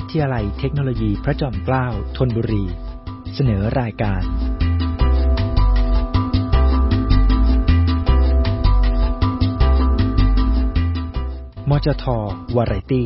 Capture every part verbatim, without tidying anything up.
ทยาลัยเทคโนโลยีพระจอมเกล้าธนบุรีเสนอรายการมจท.วาไรตี้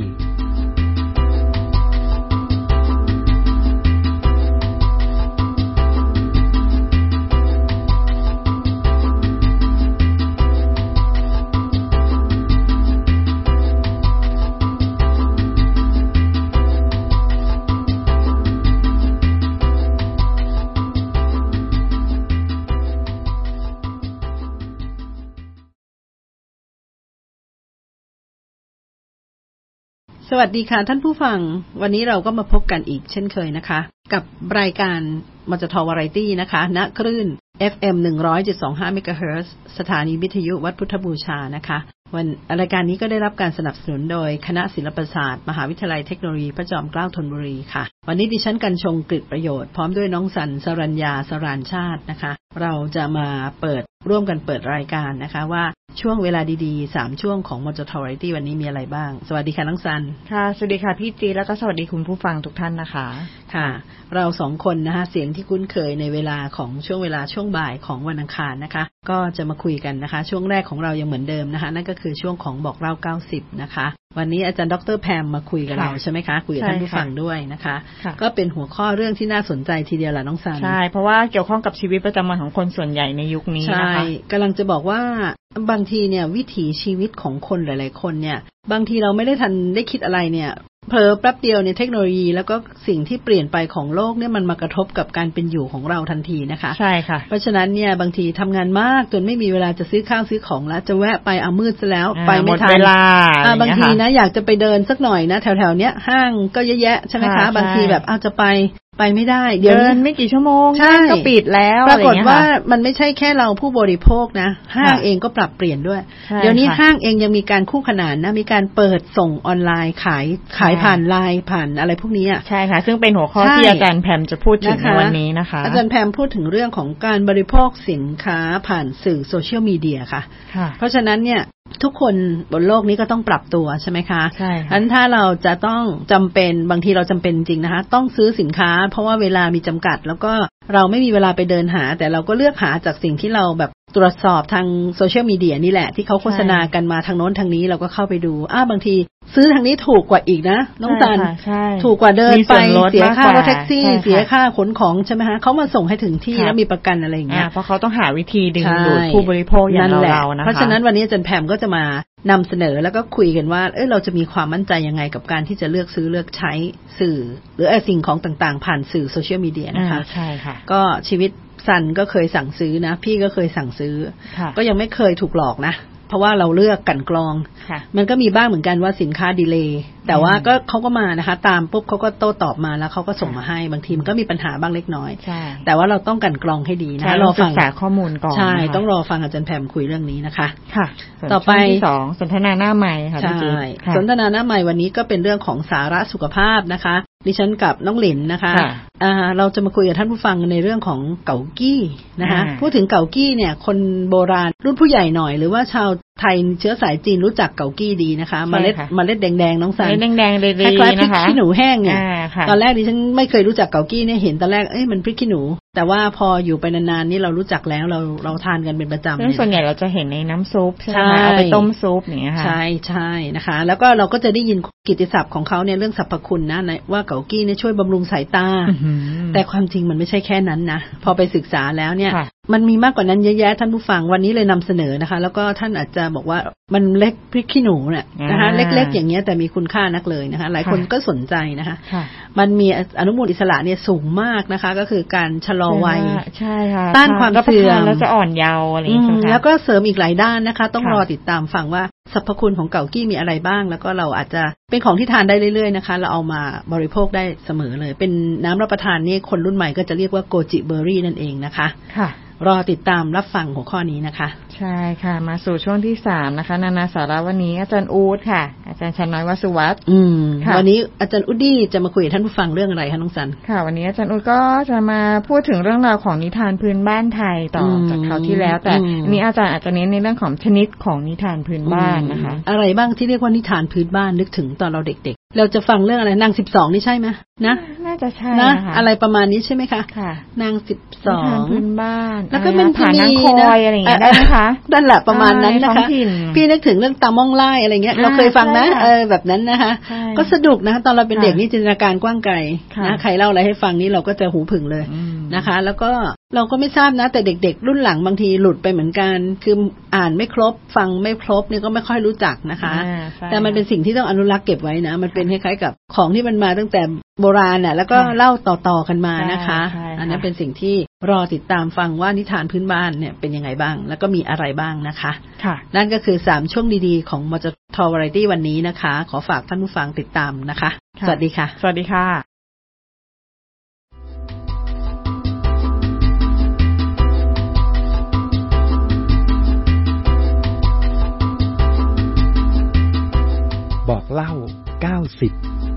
สวัสดีค่ะท่านผู้ฟังวันนี้เราก็มาพบกันอีกเช่นเคยนะคะกับรายการมจท.วาไรตี้นะคะณคลื่น เอฟ เอ็ม หนึ่งร้อยจุดสองห้า เมกะเฮิรตซ์สถานีวิทยุวัดพุทธบูชานะคะวันรายการนี้ก็ได้รับการสนับสนุนโดยคณะศิลปศาสตร์มหาวิทยาลัยเทคโนโลยีพระจอมเกล้าธนบุรีค่ะวันนี้ดิฉันกัญชงกฤษประโยชน์พร้อมด้วยน้องสันสรัญญาสรานชาตินะคะเราจะมาเปิดร่วมกันเปิดรายการนะคะว่าช่วงเวลาดีๆสามช่วงของมจท.วาไรตี้วันนี้มีอะไรบ้างสวัสดีค่ะน้องสันค่ะสวัสดีค่ะพี่จีแล้วก็สวัสดีคุณผู้ฟังทุกท่านนะคะค่ะเราสองคนนะคะเสียงที่คุ้นเคยในเวลาของช่วงเวลาช่วงบ่ายของวันอังคารนะคะก็จะมาคุยกันนะคะช่วงแรกของเรายังเหมือนเดิมนะคะนั่นก็คือช่วงของบอกเล่าเก้าสิบนะคะวันนี้อาจารย์ดร.แพมมาคุยกับเราใช่ไหมคะคุยกับท่านผู้ฟังด้วยนะคะก็เป็นหัวข้อเรื่องที่น่าสนใจทีเดียวล่ะน้องสันใช่เพราะว่าเกี่ยวข้องกับชีวิตประจำวันของคนส่วนใหญ่ในยุคนี้นะคะใช่กำลังจะบอกว่าบางทีเนี่ยวิถีชีวิตของคนหลายๆคนเนี่ยบางทีเราไม่ได้ทันได้คิดอะไรเนี่ยเผลอแป๊บเดียวเนี่ยเทคโนโลยีแล้วก็สิ่งที่เปลี่ยนไปของโลกเนี่ยมันมากระทบกับการเป็นอยู่ของเราทันทีนะคะใช่ค่ะเพราะฉะนั้นเนี่ยบางทีทำงานมากจนไม่มีเวลาจะซื้อข้าวซื้อของแล้วจะแวะไปเอามืดซะแล้วไปไม่ทันเวลาบางทีนะอยากจะไปเดินสักหน่อยนะแถวๆเนี้ยห้างก็เยอะแยะใช่ไหมคะบางทีแบบเอาจะไปไปไม่ได้เดี๋ยวนี้ไม่กี่ชั่วโมงก็ปิดแล้วปรากฏว่ามันไม่ใช่แค่เราผู้บริโภคนะห้างเองก็ปรับเปลี่ยนด้วยเดี๋ยวนี้ห้างเองยังมีการคู่ขนานนะมีการเปิดส่งออนไลน์ขายขายผ่านไลน์ผ่านอะไรพวกนี้อ่ะใช่ค่ะซึ่งเป็นหัวข้อที่อาจารย์แพมจะพูดถึงในวันนี้นะคะอาจารย์แพมพูดถึงเรื่องของการบริโภคสินค้าผ่านสื่อโซเชียลมีเดียค่ะเพราะฉะนั้นเนี่ยทุกคนบนโลกนี้ก็ต้องปรับตัวใช่ไหมคะใช่ค่ะงั้นถ้าเราจะต้องจำเป็นบางทีเราจำเป็นจริงนะคะต้องซื้อสินค้าเพราะว่าเวลามีจำกัดแล้วก็เราไม่มีเวลาไปเดินหาแต่เราก็เลือกหาจากสิ่งที่เราแบบตรวจสอบทางโซเชียลมีเดียนี่แหละที่เขาโฆษณากันมาทางโน้นทางนี้เราก็เข้าไปดูอ้าบางทีซื้อทางนี้ถูกกว่าอีกนะน้องจันถูกกว่าเดินไปเสียค่ารถแท็กซี่เสียค่าขนของใช่ไหมคะเขามาส่งให้ถึงที่แล้วมีประกันอะไรอย่างเงี้ยเพราะเขาต้องหาวิธีดึงดูดผู้บริโภคอย่างเราๆนะคะเพราะฉะนั้นวันนี้อาจารย์แพมก็จะมานำเสนอแล้วก็คุยกันว่าเอ้ยเราจะมีความมั่นใจยังไงกับการที่จะเลือกซื้อเลือกใช้สื่อหรือสิ่งของต่างๆผ่านสื่อโซเชียลมีเดียนะคะใช่ค่ะก็ชีวิตซันก็เคยสั่งซื้อนะพี่ก็เคยสั่งซื้อก็ยังไม่เคยถูกหลอกนะเพราะว่าเราเลือกกันกรองมันก็มีบ้างเหมือนกันว่าสินค้าดีเลย์แต่ว่าก็เขาก็มานะคะตามปุ๊บเขาก็โต้ตอบมาแล้วเขาก็ส่งมาให้บางทีมันก็มีปัญหาบ้างเล็กน้อยแต่ว่าเราต้องกันกรองให้ดีนะรอฟังศึกษาข้อมูลก่อนใช่ต้องรอฟังอาจารย์แพมคุยเรื่องนี้นะคะค่ะต่อไปที่สองสนทนาหน้าใหม่ค่ะใช่สนทนาหน้าใหม่วันนี้ก็เป็นเรื่องของสาระสุขภาพนะคะดิฉันกับน้องหลินนะคะอ่าเราจะมาคุยกับท่านผู้ฟังในเรื่องของเก๋ากี้นะคะพูดถึงเก๋ากี้เนี่ยคนโบราณรุ่นผู้ใหญ่หน่อยหรือว่าชาวไทยเชื้อสายจีนรู้จักเก๋ากี้ดีนะคะเมล็ดเมล็ดแดงๆน้องสันเมล็ดแดงๆเลยคล้ายๆพริกขี้หนูแห้งเนี่ยตอนแรกดิฉันไม่เคยรู้จักเก๋ากี้เนี่ยเห็นตอนแรกเอ้ยมันพริกขี้หนูแต่ว่าพออยู่ไปนานๆนี่เรารู้จักแล้วเราเราทานกันเป็นประจำซึ่งส่วนใหญ่เราจะเห็นในน้ำซุปใช่ไหมเอาไปต้มซุปอย่างเงี้ยค่ะใช่ใช่นะคะแล้วก็เราก็จะได้ยินกิตติศัพท์ของเขาเนี่ยเรื่องสรรพคุณนะว่าเก๋ากี้เนี่ยช่วยบำรุงสายตาแต่ความจริงมันไม่ใช่แค่นั้นนะพอไปศึกษาแล้วเนี่ยมันมีมากกว่านั้นเยอะแยะท่านผู้ฟังวันนี้เลยนำเสนอนะคะแล้วก็ท่านอาจจะบอกว่ามันเล็กพริกขี้หนูเนี่ยนะคะเล็กๆอย่างเงี้ยแต่มีคุณค่านักเลยนะคะหลายคนก็สนใจนะคะมันมีอนุมูลอิสระเนี่ยสูงมากนะคะก็คือการชะลอวัยใช่ค่ะต้านความเสื่อมแล้วจะอ่อนเยาว์อะไรอย่างเงี้ยแล้วก็เสริมอีกหลายด้านนะคะต้องรอติดตามฟังว่าสรรพคุณของเก๋ากี้มีอะไรบ้างแล้วก็เราอาจจะเป็นของที่ทานได้เรื่อยๆนะคะเราเอามาบริโภคได้เสมอเลยเป็นน้ำรับประทานนี่คนรุ่นใหม่ก็จะเรียกว่าโกจิเบอร์รี่นั่นเองนะคะค่ะรอติดตามรับฟังหัวข้อนี้นะคะใช่ค่ะมาสู่ช่วงที่สามนะคะนานาสาระวันนี้อาจารย์อู๊ดค่ะอาจารย์ชน้อยวสุวัฒน์อืมวันนี้อาจารย์อู๊ดดี้จะมาคุยกับท่านผู้ฟังเรื่องอะไรคะน้องสันค่ะวันนี้อาจารย์อู๊ดก็จะมาพูดถึงเรื่องราวของนิทานพื้นบ้านไทยต่อจากคราวที่แล้วแต่นี้อาจารย์อาจจะเน้นในเรื่องของชนิดของนิทานพื้นบ้านนะคะอะไรบ้างที่เรียกว่านิทานพื้นบ้านนึกถึงตอนเราเด็กๆเราจะฟังเรื่องอะไรนางสิบสองนี่ใช่ไหมนะน่าจะใช่นะอะไรประมาณนี้ใช่ไหมคะค่ะนางสิบสองนิทานพื้นบ้านแล้วก็เป็นผ่านนางคอยอะไรอย่างเงี้ยได้ไหมคะนั่นแหละประมาณนั้นนะคะพี่นึกถึงเรื่องตาม่องไล่อะไรเงี้ยเราเคยฟังนะเออแบบนั้นนะคะก็สนุกนะตอนเราเป็นเด็กนี่จินตนาการกว้างไกลนะใครเล่าอะไรให้ฟังนี่เราก็จะหูผึ่งเลยนะคะแล้วก็เราก็ไม่ทราบนะแต่เด็กๆรุ่นหลังบางทีหลุดไปเหมือนกันคืออ่านไม่ครบฟังไม่ครบนี่ก็ไม่ค่อยรู้จักนะคะแต่มันเป็นสิ่งที่ต้องอนุรักษ์เก็บไว้นะมันเป็นคล้ายๆกับของที่มันมาตั้งแต่โบราณน่ะแล้วก็เล่าต่อๆกันมานะคะอันนี้เป็นสิ่งที่รอติดตามฟังว่านิทานพื้นบ้านเนี่ยเป็นยังไงบ้างแล้วก็มีอะไรบ้างนะคะค่ะนั่นก็คือสามช่วงดีๆของมจท Variety วันนี้นะคะขอฝากท่านผู้ฟังติดตามนะคะสวัสดีค่ะสวัสดีค่ะบอกเล่าเก้าสิบ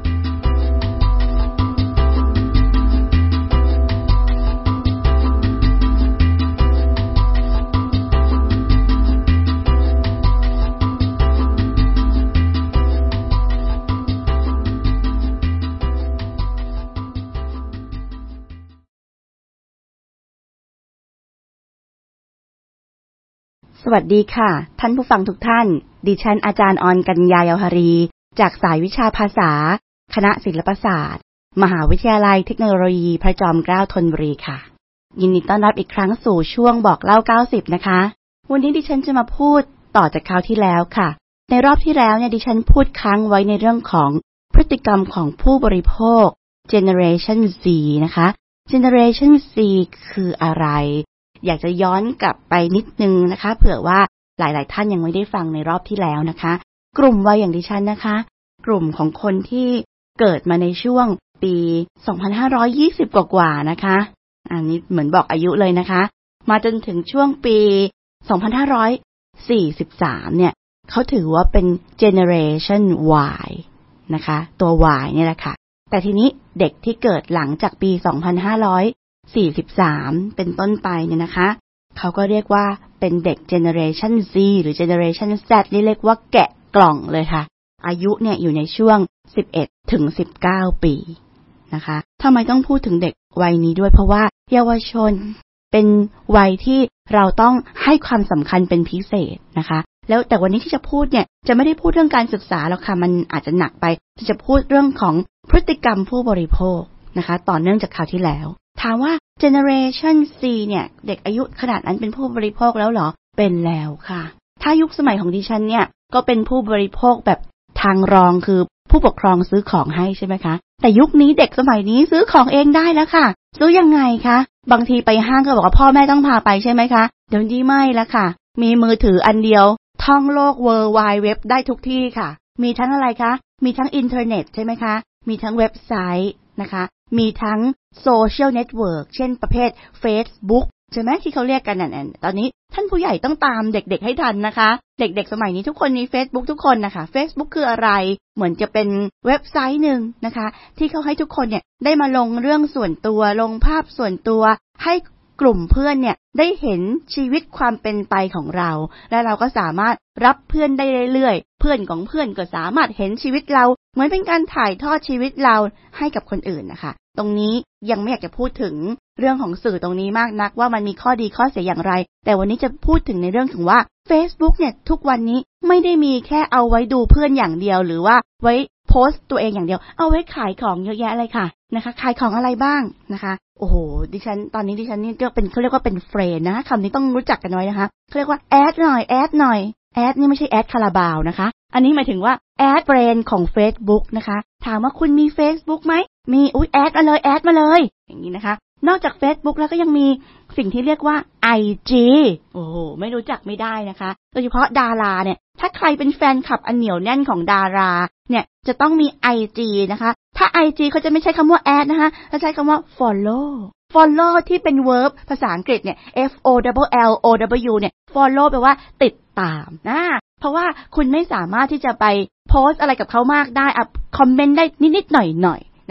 สวัสดีค่ะท่านผู้ฟังทุกท่านดิฉันอาจารย์ออนกัญญาเยาวหรีจากสายวิชาภาษาคณะศิลปศาสตร์มหาวิทยาลัยเทคโนโลยีพระจอมเกล้าธนบุรีค่ะยินดีต้อนรับอีกครั้งสู่ช่วงบอกเล่าเก้าสิบนะคะวันนี้ดิฉันจะมาพูดต่อจากคราวที่แล้วค่ะในรอบที่แล้วเนี่ยดิฉันพูดค้างไว้ในเรื่องของพฤติกรรมของผู้บริโภค Generation Z นะคะ Generation Z คืออะไรอยากจะย้อนกลับไปนิดนึงนะคะเผื่อว่าหลายๆท่านยังไม่ได้ฟังในรอบที่แล้วนะคะกลุ่มวัยอย่างดิฉันนะคะกลุ่มของคนที่เกิดมาในช่วงปีสองพันห้าร้อยยี่สิบกว่าๆนะคะอันนี้เหมือนบอกอายุเลยนะคะมาจนถึงช่วงปีสองพันห้าร้อยสี่สิบสามเนี่ยเขาถือว่าเป็น Generation Y นะคะตัว Y เนี่ยแหละค่ะแต่ทีนี้เด็กที่เกิดหลังจากปีสองพันห้าร้อยสี่สิบสามเป็นต้นไปเนี่ยนะคะเขาก็เรียกว่าเป็นเด็ก Generation Z หรือ Generation Z ที่เรียกว่าแกะกล่องเลยค่ะอายุเนี่ยอยู่ในช่วงสิบเอ็ดถึงสิบเก้าปีนะคะทำไมต้องพูดถึงเด็กวัยนี้ด้วยเพราะว่าเยาวชนเป็นวัยที่เราต้องให้ความสำคัญเป็นพิเศษนะคะแล้วแต่วันนี้ที่จะพูดเนี่ยจะไม่ได้พูดเรื่องการศึกษาแล้วค่ะมันอาจจะหนักไปที่จะพูดเรื่องของพฤติกรรมผู้บริโภคนะคะต่อเนื่องจากคราวที่แล้วถามว่า Generation Z เนี่ยเด็กอายุขนาดนั้นเป็นผู้บริโภคแล้วเหรอเป็นแล้วค่ะถ้ายุคสมัยของดิฉันเนี่ยก็เป็นผู้บริโภคแบบทางรองคือผู้ปกครองซื้อของให้ใช่ไหมคะแต่ยุคนี้เด็กสมัยนี้ซื้อของเองได้แล้วค่ะซื้อยังไงคะบางทีไปห้างก็บอกว่าพ่อแม่ต้องพาไปใช่ไหมคะเดี๋ยวนี้ไม่แล้วค่ะมีมือถืออันเดียวท่องโลก World Wide Web ได้ทุกที่ค่ะมีทั้งอะไรคะมีทั้งอินเทอร์เน็ตใช่ไหมคะมีทั้งเว็บไซต์นะคะมีทั้งโซเชียลเน็ตเวิร์กเช่นประเภท Facebook ใช่ไหมที่เขาเรียกกันนั่นตอนนี้ท่านผู้ใหญ่ต้องตามเด็กๆให้ทันนะคะเด็กๆสมัยนี้ทุกคนมี Facebook ทุกคนนะคะ Facebook คืออะไรเหมือนจะเป็นเว็บไซต์นึงนะคะที่เขาให้ทุกคนเนี่ยได้มาลงเรื่องส่วนตัวลงภาพส่วนตัวให้กลุ่มเพื่อนเนี่ยได้เห็นชีวิตความเป็นไปของเราและเราก็สามารถรับเพื่อนได้เรื่อยๆเพื่อนของเพื่อนก็สามารถเห็นชีวิตเราเหมือนเป็นการถ่ายทอดชีวิตเราให้กับคนอื่นนะคะตรงนี้ยังไม่อยากจะพูดถึงเรื่องของสื่อตรงนี้มากนักว่ามันมีข้อดีข้อเสียอย่างไรแต่วันนี้จะพูดถึงในเรื่องถึงว่า Facebook เนี่ยทุกวันนี้ไม่ได้มีแค่เอาไว้ดูเพื่อนอย่างเดียวหรือว่าไว้โพสต์ตัวเองอย่างเดียวเอาไว้ขายของเยอะแยะเลยค่ะนะคะขายของอะไรบ้างนะคะโอ้โหดิฉันตอนนี้ดิฉันนี่ก็เป็นเขาเรียกว่าเป็นเฟรนด์นะคำนี้ต้องรู้จักกันไว้นะคะเขาเรียกว่าแอดหน่อยแอดหน่อยแอดนี่ไม่ใช่แอดคาราบาวนะคะอันนี้หมายถึงว่าแอดเฟรนด์ของ Facebook นะคะถามว่าคุณมี Facebook ไหมมีอุ๊ยแอดมาเลยแอดมาเลยอย่างนี้นะคะนอกจาก Facebook แล้วก็ยังมีสิ่งที่เรียกว่า ไอ จี โอ้โหไม่รู้จักไม่ได้นะคะโดยเฉพาะดาราเนี่ยถ้าใครเป็นแฟนคลับอันเหนียวแน่นของดาราเนี่ยจะต้องมี ไอ จี นะคะถ้า ไอ จี เขาจะไม่ใช้คำว่า add นะคะจะใช้คำว่า follow follow ที่เป็น verb ภาษาอังกฤษเนี่ย f o l l o w เนี่ย follow แปลว่าติดตามนะเพราะว่าคุณไม่สามารถที่จะไปโพสต์อะไรกับเขามากได้อ่ะคอมเมนต์ได้นิดๆหน่อยๆนะคะ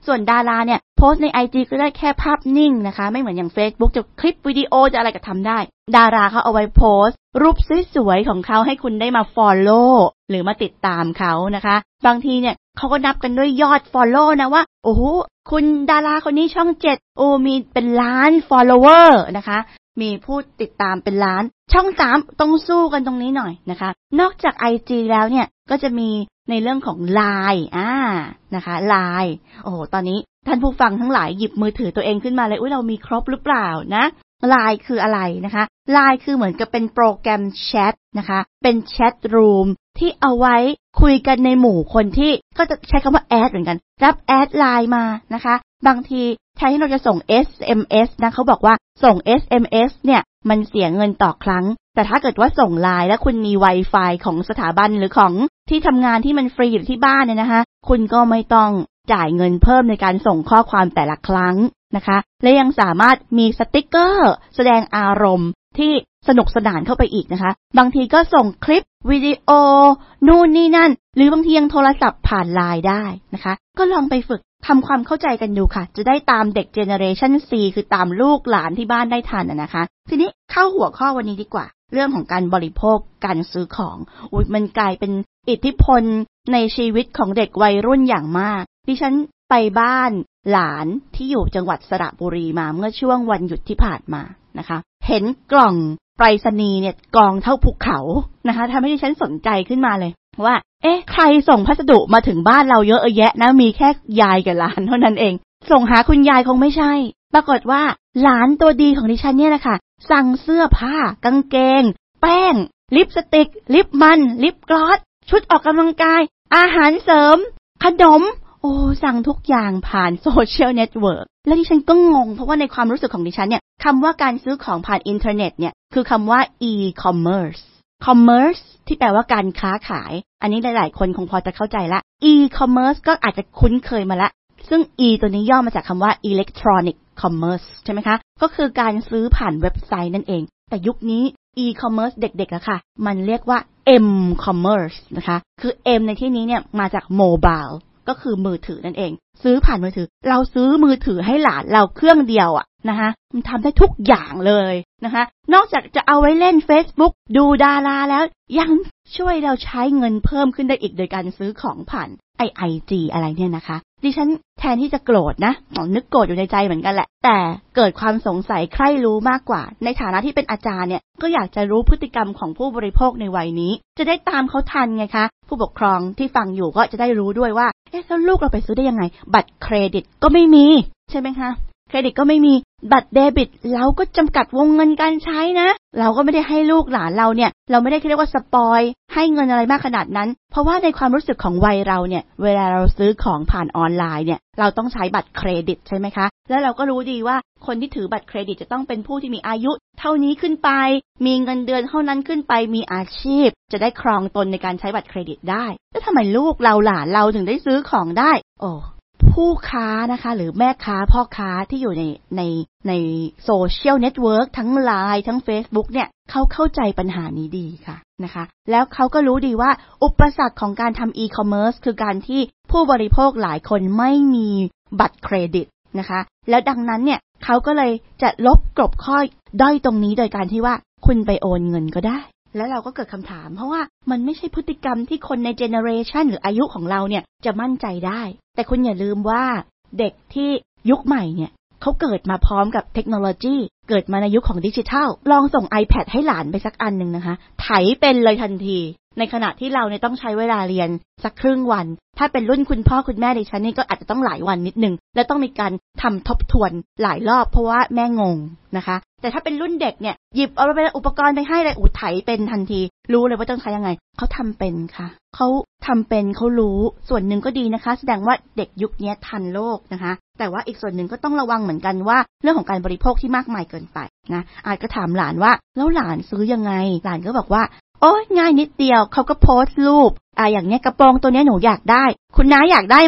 ส่วนดาราเนี่ยโพสต์ใน ไอ จี ก็ได้แค่ภาพนิ่งนะคะไม่เหมือนอย่าง Facebook จะคลิปวิดีโอจะอะไรก็ทำได้ดาราเขาเอาไว้โพสต์รูปสวยๆของเขาให้คุณได้มา follow หรือมาติดตามเขานะคะบางทีเนี่ยเขาก็นับกันด้วยยอด follow นะว่าโอ้โหคุณดาราคนนี้ช่องเจ็ดโอ้มีเป็นล้าน follower นะคะมีผู้ติดตามเป็นล้านช่องสามต้องสู้กันตรงนี้หน่อยนะคะนอกจาก ไอ จี แล้วเนี่ยก็จะมีในเรื่องของ ไลน์ อ่านะคะ ไลน์ โอ้โหตอนนี้ท่านผู้ฟังทั้งหลายหยิบมือถือตัวเองขึ้นมาเลยอุ๊ยเรามีครบหรือเปล่านะ ไลน์ คืออะไรนะคะ ไลน์ คือเหมือนกับเป็นโปรแกรมแชทนะคะเป็นแชทรูมที่เอาไว้คุยกันในหมู่คนที่ก็จะใช้คำว่าแอดเหมือนกันรับแอดไลน์มานะคะบางทีแทนที่เราจะส่ง เอส เอ็ม เอส นะเขาบอกว่าส่ง เอส เอ็ม เอส เนี่ยมันเสียเงินต่อครั้งแต่ถ้าเกิดว่าส่งไลน์แล้วคุณมี Wi-Fi ของสถาบันหรือของที่ทำงานที่มันฟรีอยู่ที่บ้านเนี่ยนะคะคุณก็ไม่ต้องจ่ายเงินเพิ่มในการส่งข้อความแต่ละครั้งนะคะและยังสามารถมีสติ๊กเกอร์แสดงอารมณ์ที่สนุกสนานเข้าไปอีกนะคะบางทีก็ส่งคลิปวิดีโอนู่นนี่นั่นหรือบางทียังโทรศัพท์ผ่านไลน์ได้นะคะก็ลองไปฝึกทำความเข้าใจกันดูค่ะจะได้ตามเด็กเจเนอเรชัน ซี คือตามลูกหลานที่บ้านได้ทันนะคะทีนี้เข้าหัวข้อวันนี้ดีกว่าเรื่องของการบริโภคการซื้อของอุ๊ยมันกลายเป็นอิทธิพลในชีวิตของเด็กวัยรุ่นอย่างมากดิฉันไปบ้านหลานที่อยู่จังหวัดสระบุรีมาเมื่อช่วงวันหยุดที่ผ่านมานะคะเห็นกล่องไปรษณีย์เนี่ยกองเท่าภูเขานะคะทำให้ดิฉันสนใจขึ้นมาเลยว่าเอ๊ะใครส่งพัสดุมาถึงบ้านเราเยอะแยะนะมีแค่ยายกับหลานเท่านั้นเองส่งหาคุณยายคงไม่ใช่ปรากฏว่าหลานตัวดีของดิฉันเนี่ยแหละค่ะสั่งเสื้อผ้ากางเกงแป้งลิปสติกลิปมันลิปกลอสชุดออกกำลังกายอาหารเสริมขนมโอ้สั่งทุกอย่างผ่านโซเชียลเน็ตเวิร์กและดิฉันก็งงเพราะว่าในความรู้สึกของดิฉันเนี่ยคำว่าการซื้อของผ่านอินเทอร์เน็ตเนี่ยคือคำว่า e-commerce commerce ที่แปลว่าการค้าขายอันนี้หลายๆคนคงพอจะเข้าใจละ e-commerce ก็อาจจะคุ้นเคยมาละซึ่ง e ตัวนี้ย่อมาจากคำว่า electronic commerce ใช่ไหมคะก็คือการซื้อผ่านเว็บไซต์นั่นเองแต่ยุคนี้ e-commerce เด็กๆอะค่ะมันเรียกว่า m-commerce นะคะคือ m ในที่นี้เนี่ยมาจาก mobile ก็คือมือถือนั่นเองซื้อผ่านมือถือเราซื้อมือถือให้หลานเราเครื่องเดียวอะนะคะมันทำได้ทุกอย่างเลยนะคะนอกจากจะเอาไว้เล่น Facebook ดูดาราแล้วยังช่วยเราใช้เงินเพิ่มขึ้นได้อีกโดยการซื้อของผ่านไอ ไอ จี อะไรเนี่ยนะคะดิฉันแทนที่จะโกรธนะนึกโกรธอยู่ในใจเหมือนกันแหละแต่เกิดความสงสัยใคร่รู้มากกว่าในฐานะที่เป็นอาจารย์เนี่ยก็อยากจะรู้พฤติกรรมของผู้บริโภคในวัยนี้จะได้ตามเขาทันไงคะผู้ปกครองที่ฟังอยู่ก็จะได้รู้ด้วยว่าเอ๊ะแล้วลูกเราไปซื้อได้ยังไงบัตรเครดิตก็ไม่มีใช่ไหมคะเครดิตก็ไม่มีบัตรเดบิตเราก็จำกัดวงเงินการใช้นะเราก็ไม่ได้ให้ลูกหลานเราเนี่ยเราไม่ได้เรียกว่าสปอยให้เงินอะไรมากขนาดนั้นเพราะว่าในความรู้สึกของวัยเราเนี่ยเวลาเราซื้อของผ่านออนไลน์เนี่ยเราต้องใช้บัตรเครดิตใช่ไหมคะแล้วเราก็รู้ดีว่าคนที่ถือบัตรเครดิตจะต้องเป็นผู้ที่มีอายุเท่านี้ขึ้นไปมีเงินเดือนเท่านั้นขึ้นไปมีอาชีพจะได้ครองตนในการใช้บัตรเครดิตได้แล้วทำไมลูกเราหลานเราถึงได้ซื้อของได้โอ้ผู้ค้านะคะหรือแม่ค้าพ่อค้าที่อยู่ในในในโซเชียลเน็ตเวิร์กทั้ง ไลน์ ทั้ง Facebook เนี่ยเขาเข้าใจปัญหานี้ดีค่ะนะคะแล้วเขาก็รู้ดีว่าอุปสรรคของการทำอีคอมเมิร์ซคือการที่ผู้บริโภคหลายคนไม่มีบัตรเครดิตนะคะแล้วดังนั้นเนี่ยเขาก็เลยจะลบกลบข้อด้อยตรงนี้โดยการที่ว่าคุณไปโอนเงินก็ได้แล้วเราก็เกิดคำถามเพราะว่ามันไม่ใช่พฤติกรรมที่คนในเจเนอเรชันหรืออายุของเราเนี่ยจะมั่นใจได้แต่คุณอย่าลืมว่าเด็กที่ยุคใหม่เนี่ยเขาเกิดมาพร้อมกับเทคโนโลยีเกิดมาในยุคของดิจิทัลลองส่ง iPad ให้หลานไปสักอันนึงนะคะไถเป็นเลยทันทีในขณะที่เราเนี่ยต้องใช้เวลาเรียนสักครึ่งวันถ้าเป็นรุ่นคุณพ่อคุณแม่ดิฉันนี่ก็อาจจะต้องหลายวันนิดนึงและต้องมีการทำทบทวนหลายรอบเพราะว่าแม่งงนะคะแต่ถ้าเป็นรุ่นเด็กเนี่ยหยิบเอาไปอุปกรณ์ไปให้เลยอุไถเป็นทันทีรู้เลยว่าต้องใช้ยังไงเขาทำเป็นค่ะเขาทำเป็นเขารู้ส่วนหนึ่งก็ดีนะคะแสดงว่าเด็กยุคนี้ทันโลกนะคะแต่ว่าอีกส่วนหนึ่งก็ต้องระวังเหมือนกันว่าเรื่องของการบริโภคที่มากมายเกินไปนะอาจก็ถามหลานว่าแล้วหลานซื้อยังไงหลานก็บอกว่าโอ้ยง่ายนิดเดียวเขาก็โพสต์รูปอ่าอย่างเนี้ยกระโปรงตัวเนี้ยหนูอยากได้คุณน้าอยากได้ไหม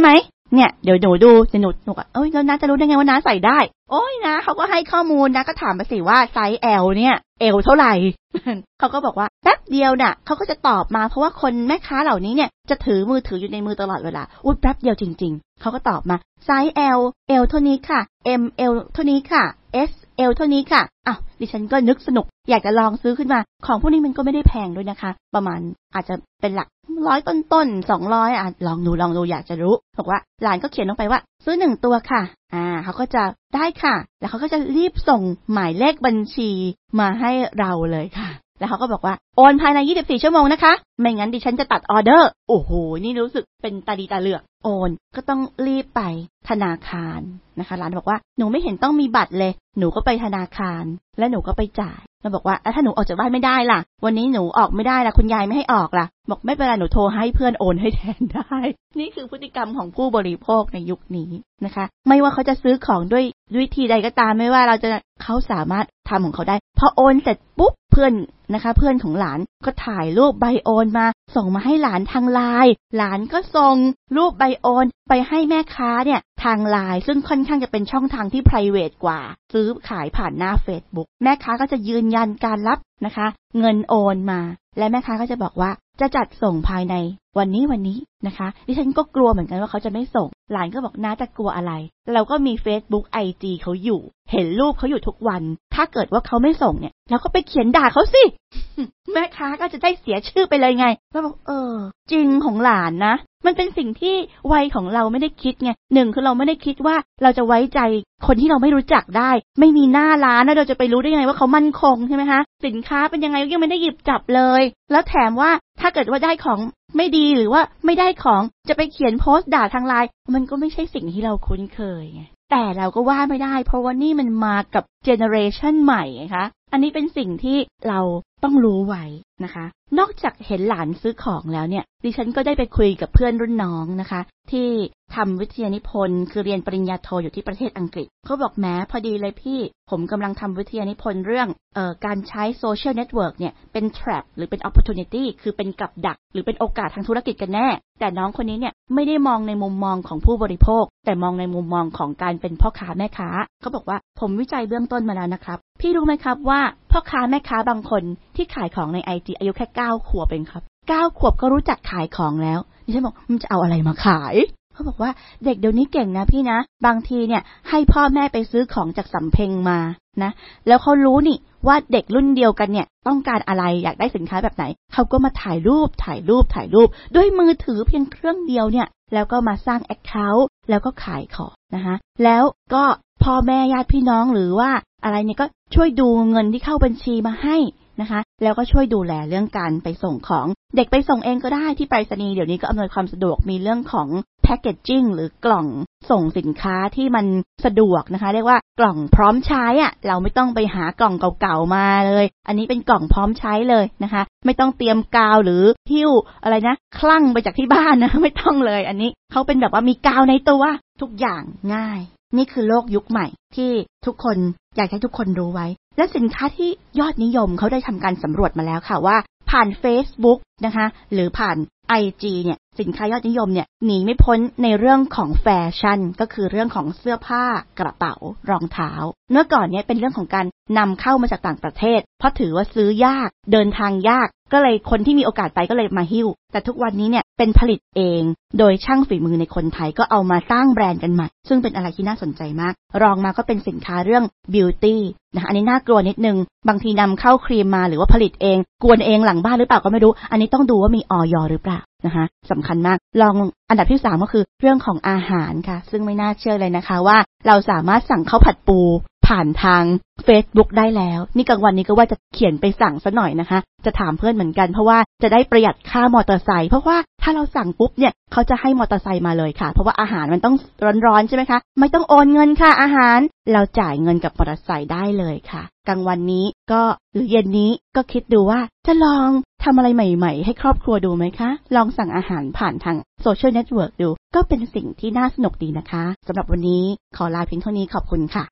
เนี่ยเดี๋ยวหนูดูเดี๋ยวหนูหนูก็เอ้ยแล้วน้าจะรู้ได้ไงว่าน้าใส่ได้โอ้ยนะเขาก็ให้ข้อมูลนะก็ถามไปสิว่าไซส์ L เนี่ย L เท่าไหร่ เขาก็บอกว่าแป๊บเดียวน่ะเขาก็จะตอบมาเพราะว่าคนแม่ค้าเหล่านี้เนี่ยจะถือมือถืออยู่ในมือตลอดเวลาอุ้ยแป๊บเดียวจริงๆเขาก็ตอบมาไซส์ L L เท่านี้ค่ะ M L เท่านี้ค่ะ S L เท่านี้ค่ะอ้าวดิฉันก็นึกสนุกอยากจะลองซื้อขึ้นมาของพวกนี้มันก็ไม่ได้แพงด้วยนะคะประมาณอาจจะเป็นหลักร้อยต้นๆสองร้อยอ่ะลองดูลองดูอยากจะรู้บอกว่าหลานก็เขียนลงไปว่าซื้อหนึ่งตัวค่ะอ่าเขาก็จะได้ค่ะแล้วเขาก็จะรีบส่งหมายเลขบัญชีมาให้เราเลยค่ะแล้วเขาก็บอกว่าโอนภายในยี่สิบสี่ชั่วโมงนะคะไม่งั้นดิฉันจะตัดออเดอร์โอ้โหนี่รู้สึกเป็นตาดีตาเหลือกโอนก็ต้องรีบไปธนาคารนะคะร้านบอกว่าหนูไม่เห็นต้องมีบัตรเลยหนูก็ไปธนาคารแล้วหนูก็ไปจ่ายแล้วบอกว่าถ้าหนูออกจากบ้านไม่ได้ล่ะวันนี้หนูออกไม่ได้ล่ะคุณยายไม่ให้ออกล่ะบอกไม่เป็นไรหนูโทรให้เพื่อนโอนให้แทนได้นี่คือพฤติกรรมของผู้บริโภคในยุคนี้นะคะไม่ว่าเขาจะซื้อของด้วยวิธีใดก็ตามไม่ว่าเราจะเขาสามารถทำของเขาได้พอโอนเสร็จปุ๊บเพื่อนนะคะเพื่อนของหลานก็ถ่ายรูปใบโอนมาส่งมาให้หลานทางไลน์หลานก็ส่งรูปใบโอนไปให้แม่ค้าเนี่ยทางไลน์ซึ่งค่อนข้างจะเป็นช่องทางที่ private กว่าซื้อขายผ่านหน้า Facebook แม่ค้าก็จะยืนยันการรับนะคะเงินโอนมาและแม่ค้าก็จะบอกว่าจะจัดส่งภายในวันนี้วันนี้นะคะดิฉันก็กลัวเหมือนกันว่าเขาจะไม่ส่งหลานก็บอกน้าจะกลัวอะไรเราก็มี Facebook ไอ จี เขาอยู่เห็นรูปเขาอยู่ทุกวันถ้าเกิดว่าเขาไม่ส่งเนี่ยเราก็ไปเขียนด่าเขาสิ แม่ค้าก็จะได้เสียชื่อไปเลยไงแล้วบอกเออจริงของหลานนะมันเป็นสิ่งที่วัยของเราไม่ได้คิดไงหนึ่งคือเราไม่ได้คิดว่าเราจะไว้ใจคนที่เราไม่รู้จักได้ไม่มีหน้าร้านนะเราจะไปรู้ได้ยังไงว่าเขามั่นคงใช่ไหมคะสินค้าเป็นยังไงยังไม่ได้หยิบจับเลยแล้วแถมว่าถ้าเกิดว่าได้ของไม่ดีหรือว่าไม่ได้ของจะไปเขียนโพสต์ด่าทางไลน์มันก็ไม่ใช่สิ่งที่เราคุ้นเคยไงแต่เราก็ว่าไม่ได้เพราะว่านี่มันมากับเจเนอเรชันใหม่ไงคะอันนี้เป็นสิ่งที่เราต้องรู้ไว้นะคะนอกจากเห็นหลานซื้อของแล้วเนี่ยดิฉันก็ได้ไปคุยกับเพื่อนรุ่นน้องนะคะที่ทำวิทยานิพนธ์คือเรียนปริญญาโทอยู่ที่ประเทศอังกฤษเขาบอกแม้พอดีเลยพี่ผมกำลังทำวิทยานิพนธ์เรื่องเอ่อการใช้โซเชียลเน็ตเวิร์กเนี่ยเป็น trap หรือเป็น opportunity คือเป็นกับดักหรือเป็นโอกาสทางธุรกิจกันแน่แต่น้องคนนี้เนี่ยไม่ได้มองในมุมมองของผู้บริโภคแต่มองในมุมมองของการเป็นพ่อค้าแม่ค้าเขาบอกว่าผมวิจัยเบื้องต้นมาแล้วนะครับพี่รู้ไหมครับว่าพ่อค้าแม่ค้าบางคนที่ขายของใน ไอ จี อายุแค่เก้าขวบเองครับเก้าขวบก็รู้จักขายของแล้วดิฉันบอกมันจะเอาอะไรมาขายเขาบอกว่าเด็กเดี๋ยวนี้เก่งนะพี่นะบางทีเนี่ยให้พ่อแม่ไปซื้อของจากสำเพ็งมานะแล้วเขารู้นี่ว่าเด็กรุ่นเดียวกันเนี่ยต้องการอะไรอยากได้สินค้าแบบไหนเขาก็มาถ่ายรูปถ่ายรูปถ่ายรูปด้วยมือถือเพียงเครื่องเดียวเนี่ยแล้วก็มาสร้าง account แล้วก็ขายของนะคะแล้วก็พ่อแม่ญาติพี่น้องหรือว่าอะไรเนี่ยก็ช่วยดูเงินที่เข้าบัญชีมาให้นะคะแล้วก็ช่วยดูแลเรื่องการไปส่งของเด็กไปส่งเองก็ได้ที่ไปรษณีย์เดี๋ยวนี้ก็อำนวยความสะดวกมีเรื่องของแพคเกจจิ้งหรือกล่องส่งสินค้าที่มันสะดวกนะคะเรียกว่ากล่องพร้อมใช้อ่ะเราไม่ต้องไปหากล่องเก่าๆมาเลยอันนี้เป็นกล่องพร้อมใช้เลยนะคะไม่ต้องเตรียมกาวหรือหิ้วอะไรนะคลั่งไปจากที่บ้านนะไม่ต้องเลยอันนี้เขาเป็นแบบว่ามีกาวในตัวทุกอย่างง่ายนี่คือโลกยุคใหม่ที่ทุกคนอยากให้ทุกคนรู้ไว้และสินค้าที่ยอดนิยมเขาได้ทำการสำรวจมาแล้วค่ะว่าผ่าน Facebook นะคะหรือผ่าน ไอ จี เนี่ยสินค้ายอดนิยมเนี่ยหนีไม่พ้นในเรื่องของแฟชั่นก็คือเรื่องของเสื้อผ้ากระเป๋ารองเท้าเมื่อก่อนเนี่ยเป็นเรื่องของการนำเข้ามาจากต่างประเทศเพราะถือว่าซื้อยากเดินทางยากก็เลยคนที่มีโอกาสไปก็เลยมาหิ้วแต่ทุกวันนี้เนี่ยเป็นผลิตเองโดยช่างฝีมือในคนไทยก็เอามาสร้างแบรนด์กันใหม่ซึ่งเป็นอะไรที่น่าสนใจมากรองมาก็เป็นสินค้าเรื่องบิวตี้นะคะอันนี้น่ากลัวนิดนึงบางทีนำเข้าครีมมาหรือว่าผลิตเองกวนเองหลังบ้านหรือเปล่าก็ไม่รู้อันนี้ต้องดูว่ามีอย.หรือเปล่านะคะสำคัญมากลองอันดับที่สามก็คือเรื่องของอาหารค่ะซึ่งไม่น่าเชื่อเลยนะคะว่าเราสามารถสั่งข้าวผัดปูผ่านทาง Facebook ได้แล้วนี่กลางวันนี้ก็ว่าจะเขียนไปสั่งซะหน่อยนะคะจะถามเพื่อนเหมือนกันเพราะว่าจะได้ประหยัดค่ามอเตอร์ไซค์เพราะว่าถ้าเราสั่งปุ๊บเนี่ยเขาจะให้มอเตอร์ไซค์มาเลยค่ะเพราะว่าอาหารมันต้องร้อนๆใช่ไหมคะไม่ต้องโอนเงินค่ะอาหารเราจ่ายเงินกับมอเตอร์ไซค์ได้เลยค่ะกลางวันนี้ก็หรือเย็นนี้ก็คิดดูว่าจะลองทำอะไรใหม่ๆให้ครอบครัวดูไหมคะลองสั่งอาหารผ่านทางโซเชียลเน็ตเวิร์กดูก็เป็นสิ่งที่น่าสนุกดีนะคะสำหรับวันนี้ขอลาเพียงเท่านี้ขอบคุณค่ะ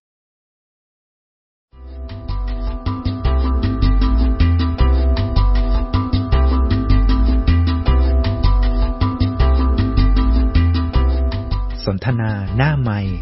สนทนาหน้าไมค์